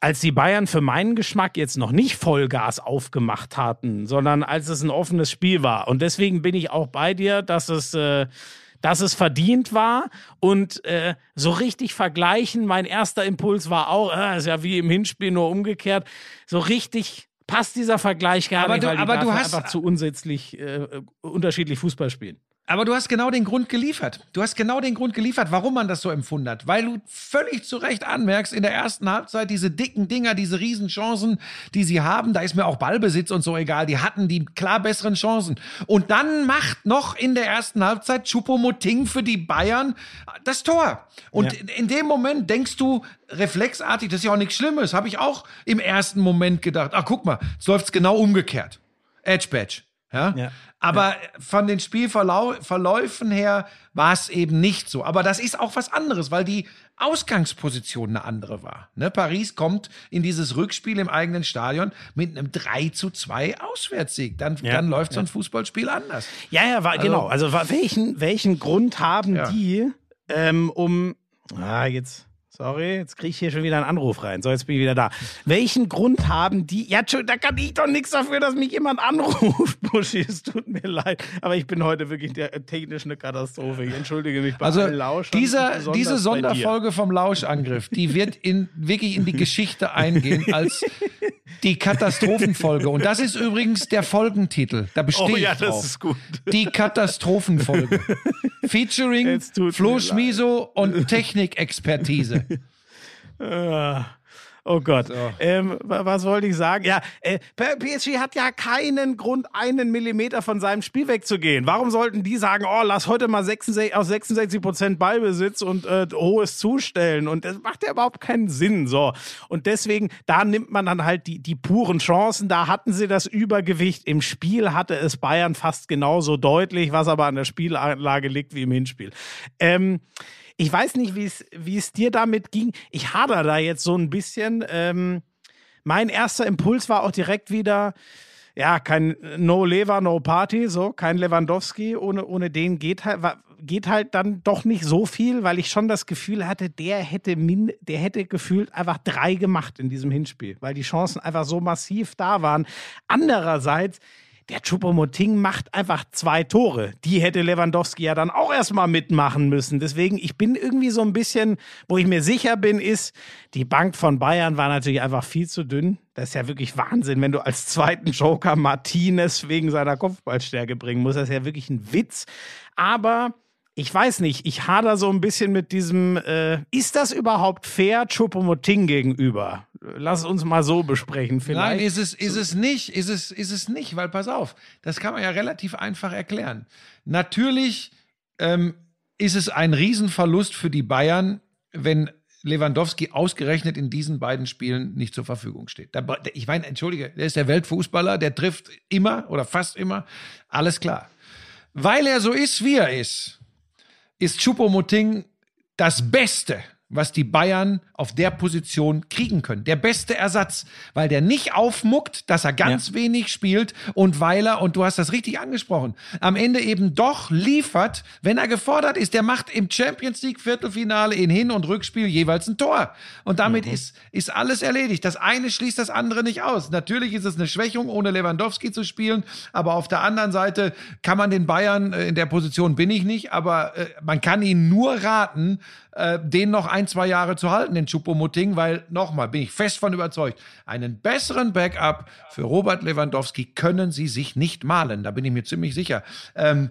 als die Bayern für meinen Geschmack jetzt noch nicht Vollgas aufgemacht hatten, sondern als es ein offenes Spiel war. Und deswegen bin ich auch bei dir, dass es, äh, dass es verdient war. Und äh, so richtig vergleichen, mein erster Impuls war auch, äh, ist ja wie im Hinspiel, nur umgekehrt, so richtig passt dieser Vergleich gar aber nicht, du, weil die aber du einfach hast, zu unsätzlich äh, unterschiedlich Fußball spielen. Aber du hast genau den Grund geliefert. Du hast genau den Grund geliefert, warum man das so empfunden hat. Weil du völlig zu Recht anmerkst, in der ersten Halbzeit diese dicken Dinger, diese Riesenchancen, die sie haben, da ist mir auch Ballbesitz und so egal, die hatten die klar besseren Chancen. Und dann macht noch in der ersten Halbzeit Choupo-Moting für die Bayern das Tor. Und Ja. in dem Moment denkst du reflexartig, das ist ja auch nichts Schlimmes, habe ich auch im ersten Moment gedacht. Ach, guck mal, jetzt läuft's genau umgekehrt. Edge-Badge. Ja? Ja. Aber Ja. von den Spielverläufen her war es eben nicht so. Aber das ist auch was anderes, weil die Ausgangsposition eine andere war. Ne? Paris kommt in dieses Rückspiel im eigenen Stadion mit einem drei zu zwei Auswärtssieg. Dann, Ja. dann läuft so ein Ja. Fußballspiel anders. Ja, ja, war, Also- genau. Also wa- welchen, welchen Grund haben Ja. die, ähm, um... Ah, jetzt... Sorry, jetzt kriege ich hier schon wieder einen Anruf rein. So, jetzt bin ich wieder da. Welchen Grund haben die... Ja, tschö, da kann ich doch nichts dafür, dass mich jemand anruft, Buschi. Es tut mir leid. Aber ich bin heute wirklich der, technisch eine Katastrophe. Ich entschuldige mich bei Also allen Lauschern, dieser, besonders diese bei dir. Sonderfolge vom Lauschangriff, die wird in, wirklich in die Geschichte eingehen als die Katastrophenfolge. Und das ist übrigens der Folgentitel. Da bestehe Oh ja, ich drauf. das ist gut. Die Katastrophenfolge. Featuring Es tut Flo mir Schmiso und Technikexpertise. Ah, Oh Gott. Ähm, wa- was wollte ich sagen? Ja, äh, P S G hat ja keinen Grund, einen Millimeter von seinem Spiel wegzugehen. Warum sollten die sagen, oh, lass heute mal sechsundsechzig, auf sechsundsechzig Prozent Ballbesitz und äh, hohes Zustellen? Und das macht ja überhaupt keinen Sinn. So. Und deswegen, da nimmt man dann halt die, die puren Chancen. Da hatten sie das Übergewicht. Im Spiel hatte es Bayern fast genauso deutlich, was aber an der Spielanlage liegt wie im Hinspiel. Ähm, Ich weiß nicht, wie es wie es dir damit ging. Ich hader da jetzt so ein bisschen. Ähm, mein erster Impuls war auch direkt wieder, ja, kein No Lever, No Party, so, kein Lewandowski. Ohne, ohne den geht halt, geht halt dann doch nicht so viel, weil ich schon das Gefühl hatte, der hätte, min, der hätte gefühlt einfach drei gemacht in diesem Hinspiel, weil die Chancen einfach so massiv da waren. Andererseits, der Choupo-Moting macht einfach zwei Tore. Die hätte Lewandowski ja dann auch erstmal mitmachen müssen. Deswegen, ich bin irgendwie so ein bisschen, wo ich mir sicher bin, ist, die Bank von Bayern war natürlich einfach viel zu dünn. Das ist ja wirklich Wahnsinn, wenn du als zweiten Joker Martinez wegen seiner Kopfballstärke bringen musst. Das ist ja wirklich ein Witz. Aber ich weiß nicht, ich hader so ein bisschen mit diesem, äh, ist das überhaupt fair Choupo-Moting gegenüber? Lass uns mal so besprechen vielleicht. Nein, ist es, ist es nicht, ist es, ist es nicht, weil pass auf, das kann man ja relativ einfach erklären. Natürlich ähm, ist es ein Riesenverlust für die Bayern, wenn Lewandowski ausgerechnet in diesen beiden Spielen nicht zur Verfügung steht. Da, ich meine, entschuldige, der ist der Weltfußballer, der trifft immer oder fast immer, alles klar. Weil er so ist, wie er ist, ist Choupo-Moting das Beste, was die Bayern auf der Position kriegen können. Der beste Ersatz, weil der nicht aufmuckt, dass er ganz ja. wenig spielt und weil er, und du hast das richtig angesprochen, am Ende eben doch liefert, wenn er gefordert ist. Der macht im Champions League Viertelfinale in Hin- und Rückspiel jeweils ein Tor. Und damit mhm. ist, ist alles erledigt. Das eine schließt das andere nicht aus. Natürlich ist es eine Schwächung, ohne Lewandowski zu spielen, aber auf der anderen Seite kann man den Bayern, in der Position bin ich nicht, aber äh, man kann ihnen nur raten, äh, den noch ein, zwei Jahre zu halten, den Choupo-Moting, weil, nochmal, bin ich fest von überzeugt, einen besseren Backup für Robert Lewandowski können sie sich nicht malen. Da bin ich mir ziemlich sicher. Ähm,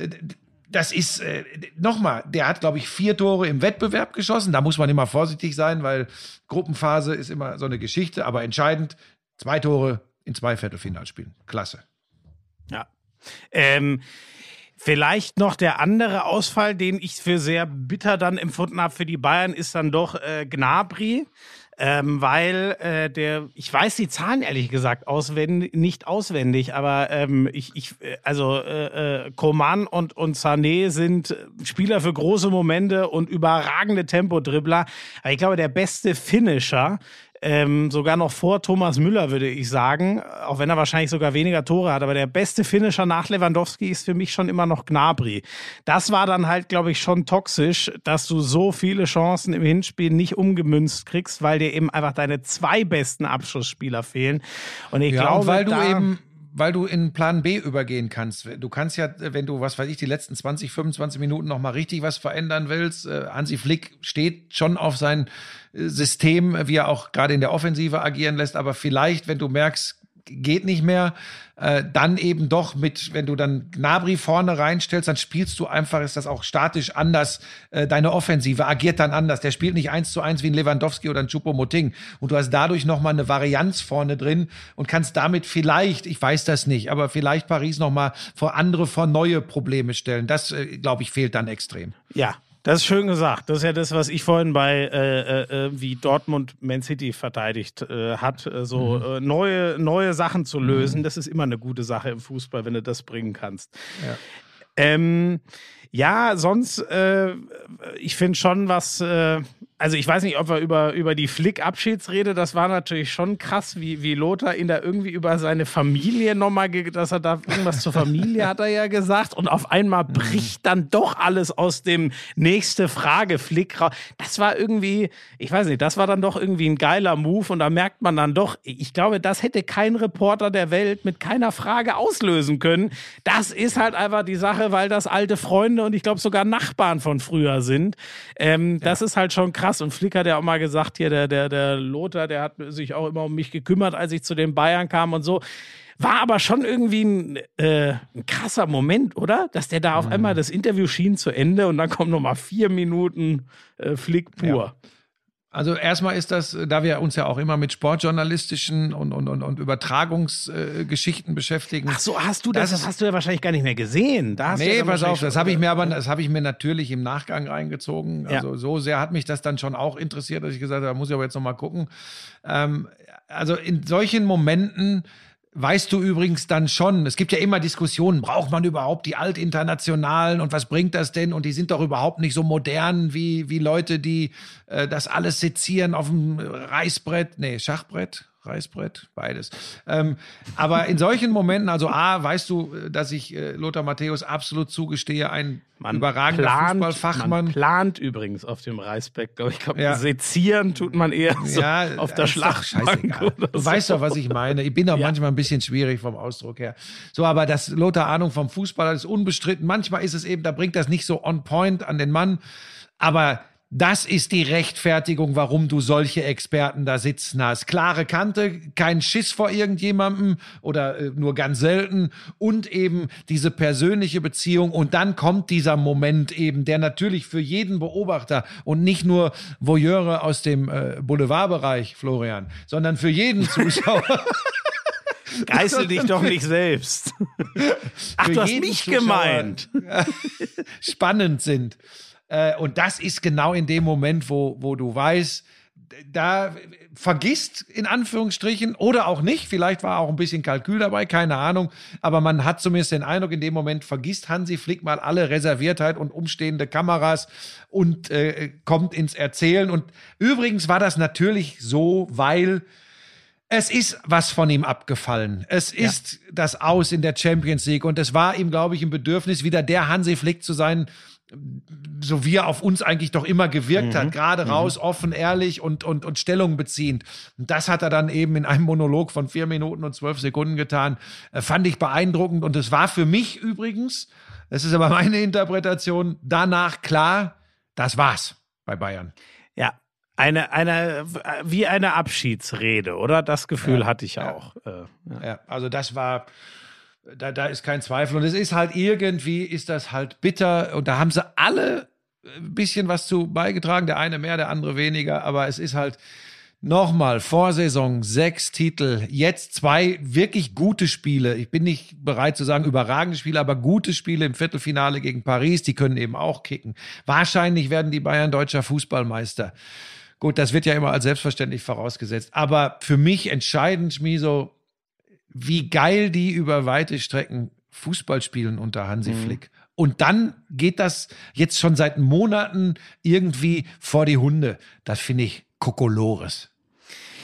das ist, äh, nochmal, der hat, glaube ich, vier Tore im Wettbewerb geschossen. Da muss man immer vorsichtig sein, weil Gruppenphase ist immer so eine Geschichte. Aber entscheidend, zwei Tore in zwei Viertelfinalspielen. Klasse. Ja. Ähm... Vielleicht noch der andere Ausfall, den ich für sehr bitter dann empfunden habe für die Bayern, ist dann doch äh, Gnabry, ähm, weil äh, der, ich weiß die Zahlen ehrlich gesagt auswendig, nicht auswendig, aber ähm, ich, ich, also äh, äh, Coman und und Sané sind Spieler für große Momente und überragende Tempodribbler. Aber ich glaube, der beste Finisher Ähm, sogar noch vor Thomas Müller, würde ich sagen. Auch wenn er wahrscheinlich sogar weniger Tore hat. Aber der beste Finisher nach Lewandowski ist für mich schon immer noch Gnabry. Das war dann halt, glaube ich, schon toxisch, dass du so viele Chancen im Hinspiel nicht umgemünzt kriegst, weil dir eben einfach deine zwei besten Abschlussspieler fehlen. Und ich ja, glaube, und weil du da eben weil du in Plan B übergehen kannst. Du kannst ja, wenn du, was weiß ich, die letzten zwanzig, fünfundzwanzig Minuten noch mal richtig was verändern willst. Äh, Hansi Flick steht schon auf sein äh, System, wie er auch gerade in der Offensive agieren lässt. Aber vielleicht, wenn du merkst, geht nicht mehr, äh, dann eben doch mit, wenn du dann Gnabry vorne reinstellst, dann spielst du einfach, ist das auch statisch anders, äh, deine Offensive agiert dann anders. Der spielt nicht eins zu eins wie ein Lewandowski oder ein Choupo-Moting und du hast dadurch nochmal eine Varianz vorne drin und kannst damit vielleicht, ich weiß das nicht, aber vielleicht Paris nochmal vor andere, vor neue Probleme stellen. Das, äh, glaube ich, fehlt dann extrem. Ja. Das ist schön gesagt. Das ist ja das, was ich vorhin bei, äh, äh, wie Dortmund Man City verteidigt äh, hat, äh, so mhm. äh, neue, neue Sachen zu lösen. Mhm. Das ist immer eine gute Sache im Fußball, wenn du das bringen kannst. Ja, ähm, ja sonst, äh, ich finde schon was, äh, also ich weiß nicht, ob wir über, über die Flick-Abschiedsrede, das war natürlich schon krass, wie, wie Lothar ihn da irgendwie über seine Familie nochmal, dass er da irgendwas zur Familie hat er ja gesagt und auf einmal bricht dann doch alles aus dem nächste Frage Flick raus. Das war irgendwie, ich weiß nicht, das war dann doch irgendwie ein geiler Move und da merkt man dann doch, ich glaube, das hätte kein Reporter der Welt mit keiner Frage auslösen können. Das ist halt einfach die Sache, weil das alte Freunde und ich glaube sogar Nachbarn von früher sind. Ähm, ja. Das ist halt schon krass. Und Flick hat ja auch mal gesagt, hier der, der, der Lothar, der hat sich auch immer um mich gekümmert, als ich zu den Bayern kam und so. War aber schon irgendwie ein, äh, ein krasser Moment, oder? Dass der da auf mhm. einmal, das Interview schien zu Ende und dann kommen nochmal vier Minuten äh, Flick pur. Ja. Also erstmal ist das, da wir uns ja auch immer mit sportjournalistischen und, und, und, und Übertragungsgeschichten äh, beschäftigen. Ach so, hast du das, das hast du ja wahrscheinlich gar nicht mehr gesehen. Da hast nee, du ja pass auf, das habe ich mir aber, das habe ich mir natürlich im Nachgang reingezogen. Also ja. so sehr hat mich das dann schon auch interessiert, dass ich gesagt habe, da muss ich aber jetzt noch mal gucken. Ähm, also in solchen Momenten weißt du übrigens dann schon, es gibt ja immer Diskussionen, braucht man überhaupt die Altinternationalen und was bringt das denn? Und die sind doch überhaupt nicht so modern wie, wie Leute, die äh, das alles sezieren auf dem Reißbrett, nee, Schachbrett, Reißbrett, beides. Ähm, aber in solchen Momenten, also A, weißt du, dass ich äh, Lothar Matthäus absolut zugestehe, ein man überragender plant, Fußballfachmann. Man plant übrigens auf dem Reißbrett, glaube ich. Glaub, ja. Sezieren tut man eher so ja, auf der Schlachtbank. Du so. Weißt doch, was ich meine. Ich bin doch ja. manchmal ein bisschen schwierig vom Ausdruck her. So, aber das Lothar Ahnung vom Fußball hat, ist unbestritten. Manchmal ist es eben, da bringt das nicht so on point an den Mann. Aber das ist die Rechtfertigung, warum du solche Experten da sitzen hast. Klare Kante, kein Schiss vor irgendjemandem oder äh, nur ganz selten und eben diese persönliche Beziehung. Und dann kommt dieser Moment eben, der natürlich für jeden Beobachter und nicht nur Voyeure aus dem äh, Boulevardbereich, Florian, sondern für jeden Zuschauer. Geißel dich doch nicht selbst. Ach, du hast mich Zuschauer gemeint. Spannend sind. Und das ist genau in dem Moment, wo, wo du weißt, da vergisst in Anführungsstrichen oder auch nicht, vielleicht war auch ein bisschen Kalkül dabei, keine Ahnung, aber man hat zumindest den Eindruck, in dem Moment vergisst Hansi Flick mal alle Reserviertheit und umstehende Kameras und äh, kommt ins Erzählen. Und übrigens war das natürlich so, weil es ist was von ihm abgefallen. Es ist ja. das Aus in der Champions League und es war ihm, glaube ich, ein Bedürfnis, wieder der Hansi Flick zu sein, so wie er auf uns eigentlich doch immer gewirkt mhm. hat, gerade mhm. raus, offen, ehrlich und, und, und Stellung beziehend. Und das hat er dann eben in einem Monolog von vier Minuten und zwölf Sekunden getan. Äh, fand ich beeindruckend und es war für mich übrigens, das ist aber meine Interpretation, danach klar, das war's bei Bayern. Ja, eine, eine, wie eine Abschiedsrede, oder? Das Gefühl ja, hatte ich ja. auch. Äh, ja. ja, also das war... Da, da ist kein Zweifel. Und es ist halt irgendwie, ist das halt bitter. Und da haben sie alle ein bisschen was zu beigetragen. Der eine mehr, der andere weniger. Aber es ist halt nochmal Vorsaison, sechs Titel, jetzt zwei wirklich gute Spiele. Ich bin nicht bereit zu sagen überragende Spiele, aber gute Spiele im Viertelfinale gegen Paris. Die können eben auch kicken. Wahrscheinlich werden die Bayern deutscher Fußballmeister. Gut, das wird ja immer als selbstverständlich vorausgesetzt. Aber für mich entscheidend, Schmiso, wie geil die über weite Strecken Fußball spielen unter Hansi mhm. Flick. Und dann geht das jetzt schon seit Monaten irgendwie vor die Hunde. Das finde ich Kokolores.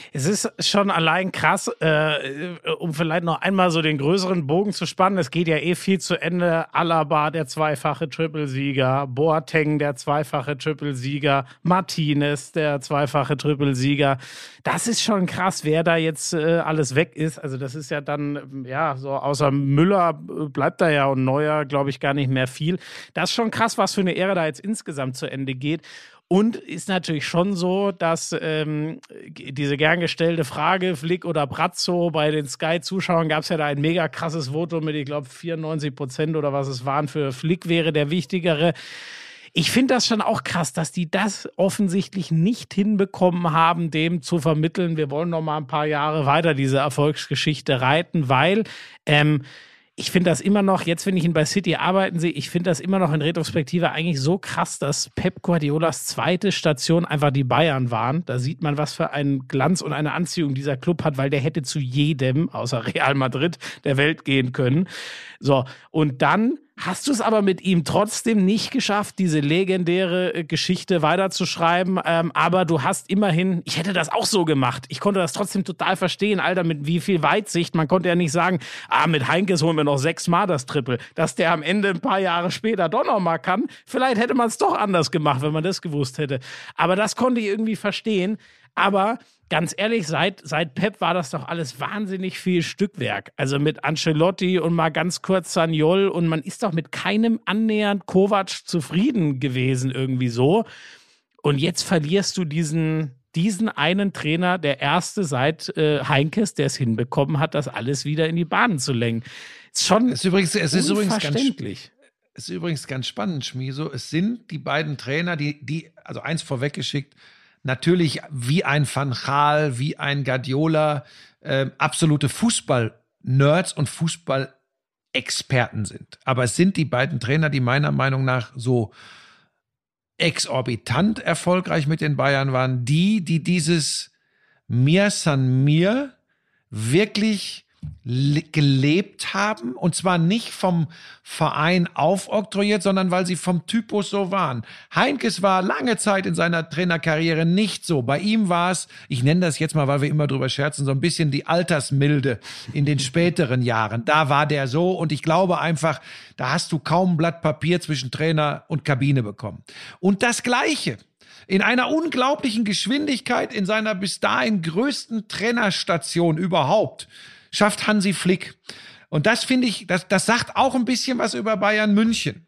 Es ist schon allein krass, äh, um vielleicht noch einmal so den größeren Bogen zu spannen. Es geht ja eh viel zu Ende. Alaba, der zweifache Trippelsieger, Boateng, der zweifache Trippelsieger, Martinez, der zweifache Trippelsieger. Das ist schon krass, wer da jetzt äh, alles weg ist. Also das ist ja dann, ja, so außer Müller bleibt da ja und Neuer, glaube ich, gar nicht mehr viel. Das ist schon krass, was für eine Ära da jetzt insgesamt zu Ende geht. Und ist natürlich schon so, dass ähm, diese gern gestellte Frage, Flick oder Brazzo, bei den Sky-Zuschauern gab es ja da ein mega krasses Votum mit, ich glaube, vierundneunzig Prozent oder was es waren, für Flick wäre der wichtigere. Ich finde das schon auch krass, dass die das offensichtlich nicht hinbekommen haben, dem zu vermitteln, wir wollen noch mal ein paar Jahre weiter diese Erfolgsgeschichte reiten, weil ähm, ich finde das immer noch, jetzt wenn ich ihn bei City arbeiten sehe, ich finde das immer noch in Retrospektive eigentlich so krass, dass Pep Guardiolas zweite Station einfach die Bayern waren. Da sieht man, was für einen Glanz und eine Anziehung dieser Club hat, weil der hätte zu jedem, außer Real Madrid, der Welt gehen können. So, und dann hast du es aber mit ihm trotzdem nicht geschafft, diese legendäre Geschichte weiterzuschreiben. Ähm, aber du hast immerhin, ich hätte das auch so gemacht. Ich konnte das trotzdem total verstehen, Alter, mit wie viel Weitsicht. Man konnte ja nicht sagen, ah, mit Heinkes holen wir noch sechsmal das Triple. Dass der am Ende ein paar Jahre später doch noch mal kann. Vielleicht hätte man es doch anders gemacht, wenn man das gewusst hätte. Aber das konnte ich irgendwie verstehen. Aber ganz ehrlich, seit, seit Pep war das doch alles wahnsinnig viel Stückwerk. Also mit Ancelotti und mal ganz kurz Sagnol und man ist doch mit keinem annähernd Kovac zufrieden gewesen irgendwie so. Und jetzt verlierst du diesen, diesen einen Trainer, der erste seit äh, Heinkes, der es hinbekommen hat, das alles wieder in die Bahnen zu lenken. Ist schon es ist übrigens, es ist übrigens ganz unverständlich. Es ist übrigens ganz spannend, Schmieso. Es sind die beiden Trainer, die, die also eins vorweggeschickt, natürlich wie ein Van Gaal, wie ein Guardiola, äh, absolute Fußball-Nerds und Fußball-Experten sind. Aber es sind die beiden Trainer, die meiner Meinung nach so exorbitant erfolgreich mit den Bayern waren, die, die dieses Mir san mir wirklich le- gelebt haben, und zwar nicht vom Verein aufoktroyiert, sondern weil sie vom Typus so waren. Heinkes war lange Zeit in seiner Trainerkarriere nicht so. Bei ihm war es, ich nenne das jetzt mal, weil wir immer drüber scherzen, so ein bisschen die Altersmilde in den späteren Jahren. Da war der so, und ich glaube einfach, da hast du kaum ein Blatt Papier zwischen Trainer und Kabine bekommen. Und das Gleiche in einer unglaublichen Geschwindigkeit in seiner bis dahin größten Trainerstation überhaupt schafft Hansi Flick. Und das finde ich, das, das sagt auch ein bisschen was über Bayern München.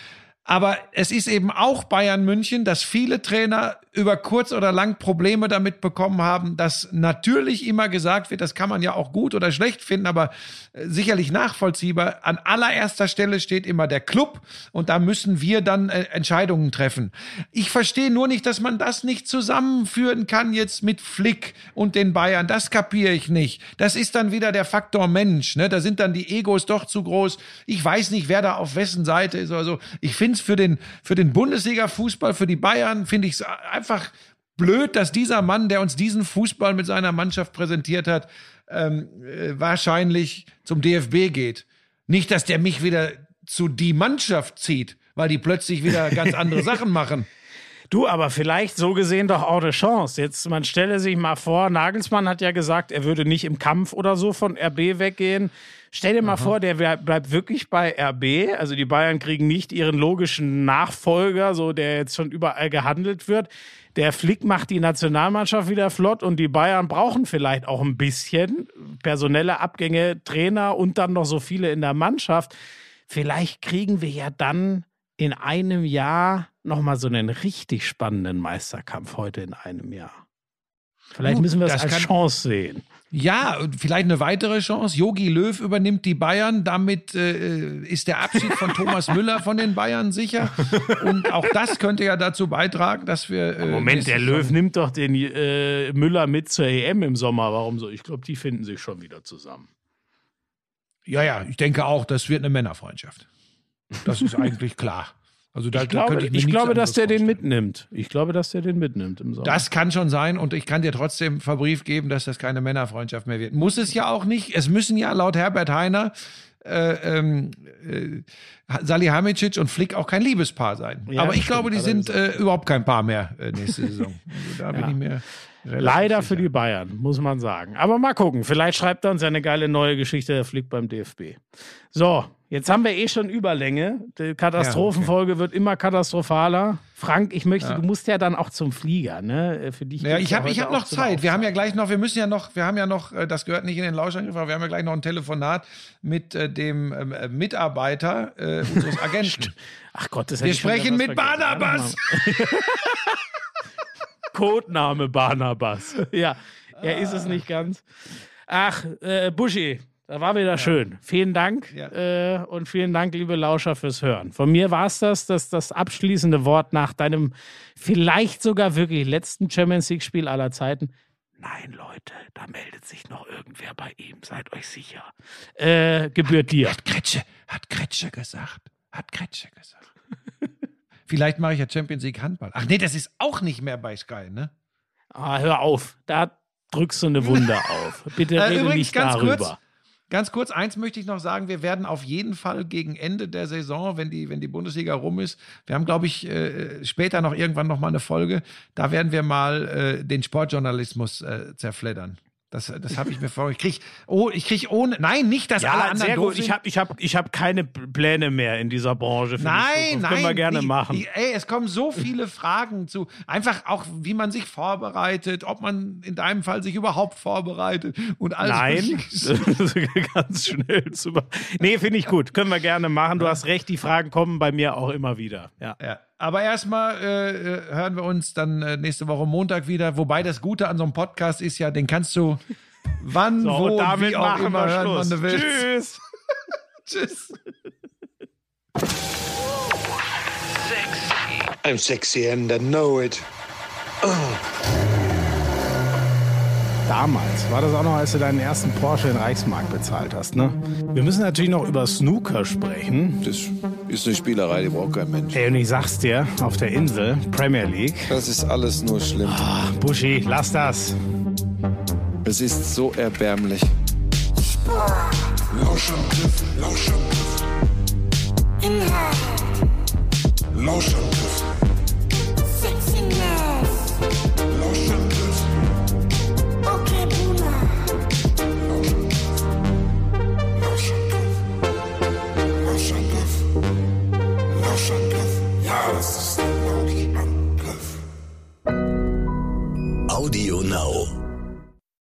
Aber es ist eben auch Bayern München, dass viele Trainer über kurz oder lang Probleme damit bekommen haben, dass natürlich immer gesagt wird, das kann man ja auch gut oder schlecht finden, aber sicherlich nachvollziehbar. An allererster Stelle steht immer der Club, und da müssen wir dann äh, Entscheidungen treffen. Ich verstehe nur nicht, dass man das nicht zusammenführen kann jetzt mit Flick und den Bayern. Das kapiere ich nicht. Das ist dann wieder der Faktor Mensch, ne? Da sind dann die Egos doch zu groß. Ich weiß nicht, wer da auf wessen Seite ist oder so. Ich finde es für den, für den Bundesliga-Fußball, für die Bayern, finde ich es einfach blöd, dass dieser Mann, der uns diesen Fußball mit seiner Mannschaft präsentiert hat, ähm, äh, wahrscheinlich zum D F B geht. Nicht, dass der mich wieder zu die Mannschaft zieht, weil die plötzlich wieder ganz andere Sachen machen. Du, aber vielleicht so gesehen doch auch eine Chance. Jetzt, man stelle sich mal vor, Nagelsmann hat ja gesagt, er würde nicht im Kampf oder so von R B weggehen. Stell dir mal Aha. vor, der bleibt wirklich bei R B. Also die Bayern kriegen nicht ihren logischen Nachfolger, so der jetzt schon überall gehandelt wird. Der Flick macht die Nationalmannschaft wieder flott, und die Bayern brauchen vielleicht auch ein bisschen personelle Abgänge, Trainer und dann noch so viele in der Mannschaft. Vielleicht kriegen wir ja dann in einem Jahr nochmal so einen richtig spannenden Meisterkampf heute in einem Jahr. Vielleicht müssen wir es als Chance sehen. Ja, und vielleicht eine weitere Chance. Jogi Löw übernimmt die Bayern. Damit äh, ist der Abschied von Thomas Müller von den Bayern sicher. Und auch das könnte ja dazu beitragen, dass wir... Äh, Moment, der Löw nimmt doch den äh, Müller mit zur E M im Sommer. Warum so? Ich glaube, die finden sich schon wieder zusammen. Ja, ja, ich denke auch, das wird eine Männerfreundschaft. Das ist eigentlich klar. Also da, ich glaube, da könnte ich mir ich glaube dass der vorstellen. den mitnimmt. Ich glaube, dass der den mitnimmt im Sommer. Das kann schon sein, und ich kann dir trotzdem verbrieft geben, dass das keine Männerfreundschaft mehr wird. Muss es ja auch nicht. Es müssen ja laut Herbert Hainer äh, ähm, äh, Salihamidzic und Flick auch kein Liebespaar sein. Ja, aber ich stimmt, glaube, die sind äh, überhaupt kein Paar mehr äh, nächste Saison. Also da ja. bin ich mir Leider sicher. für die Bayern, muss man sagen. Aber mal gucken, vielleicht schreibt er uns ja eine geile neue Geschichte, der fliegt beim D F B. So, jetzt haben wir eh schon Überlänge. Die Katastrophenfolge ja, okay. wird immer katastrophaler. Frank, ich möchte, ja. du musst ja dann auch zum Flieger, ne? Für dich. Ja, ich habe ich hab noch Zeit. Wir haben ja gleich noch, wir müssen ja noch, wir haben ja noch, das gehört nicht in den Lauschangriff, aber wir haben ja gleich noch ein Telefonat mit äh, dem äh, Mitarbeiter äh, unseres Agenten. Ach Gott, das Wir sprechen mit Barnabas. Codename Barnabas. Ja, er ist es nicht ganz. Ach, äh, Buschi, da war wieder ja. schön. Vielen Dank ja. äh, und vielen Dank, liebe Lauscher, fürs Hören. Von mir war es das, das, das abschließende Wort nach deinem vielleicht sogar wirklich letzten Champions-League-Spiel aller Zeiten. Nein, Leute, da meldet sich noch irgendwer bei ihm, seid euch sicher. Äh, gebührt dir. Hat Kretsche, hat Kretsche gesagt. Hat Kretsche gesagt. Vielleicht mache ich ja Champions League Handball. Ach nee, das ist auch nicht mehr bei Sky, ne? Ah, hör auf. Da drückst du eine Wunde auf. Bitte rede äh, übrigens, nicht ganz darüber. Kurz, ganz kurz, eins möchte ich noch sagen. Wir werden auf jeden Fall gegen Ende der Saison, wenn die, wenn die Bundesliga rum ist, wir haben, glaube ich, äh, später noch irgendwann noch mal eine Folge, da werden wir mal äh, den Sportjournalismus äh, zerfleddern. Das, das habe ich mir vor. Ich kriege oh, ich krieg ohne. Nein, nicht, dass ja, alle anderen sehr doof gut. sind. Ich habe ich hab, ich hab keine Pläne mehr in dieser Branche. Für nein, nein. Können wir gerne die, machen. Die, ey, es kommen so viele Fragen zu. Einfach auch, wie man sich vorbereitet, ob man in deinem Fall sich überhaupt vorbereitet und alles. Nein, ganz schnell zu machen. Nee, finde ich gut. Können wir gerne machen. Du hast recht, die Fragen kommen bei mir auch immer wieder. Ja. ja. Aber erstmal äh, hören wir uns dann äh, nächste Woche Montag wieder. Wobei das Gute an so einem Podcast ist ja, den kannst du wann, so, wo, und damit wie auch immer hören, Schluss. wann du willst. Tschüss. Tschüss. Sexy. I'm sexy and I know it. Oh. Damals war das auch noch, als du deinen ersten Porsche in Reichsmark bezahlt hast, ne? Wir müssen natürlich noch über Snooker sprechen. Das ist eine Spielerei, die braucht kein Mensch. Ey, und ich sag's dir, auf der Insel, Premier League. Das ist alles nur schlimm. Oh, Buschi, lass das. Es ist so erbärmlich. Lauschangriff, Lauschangriff. Inhalt. Lauschangriff. Sexiness. Lauschangriff.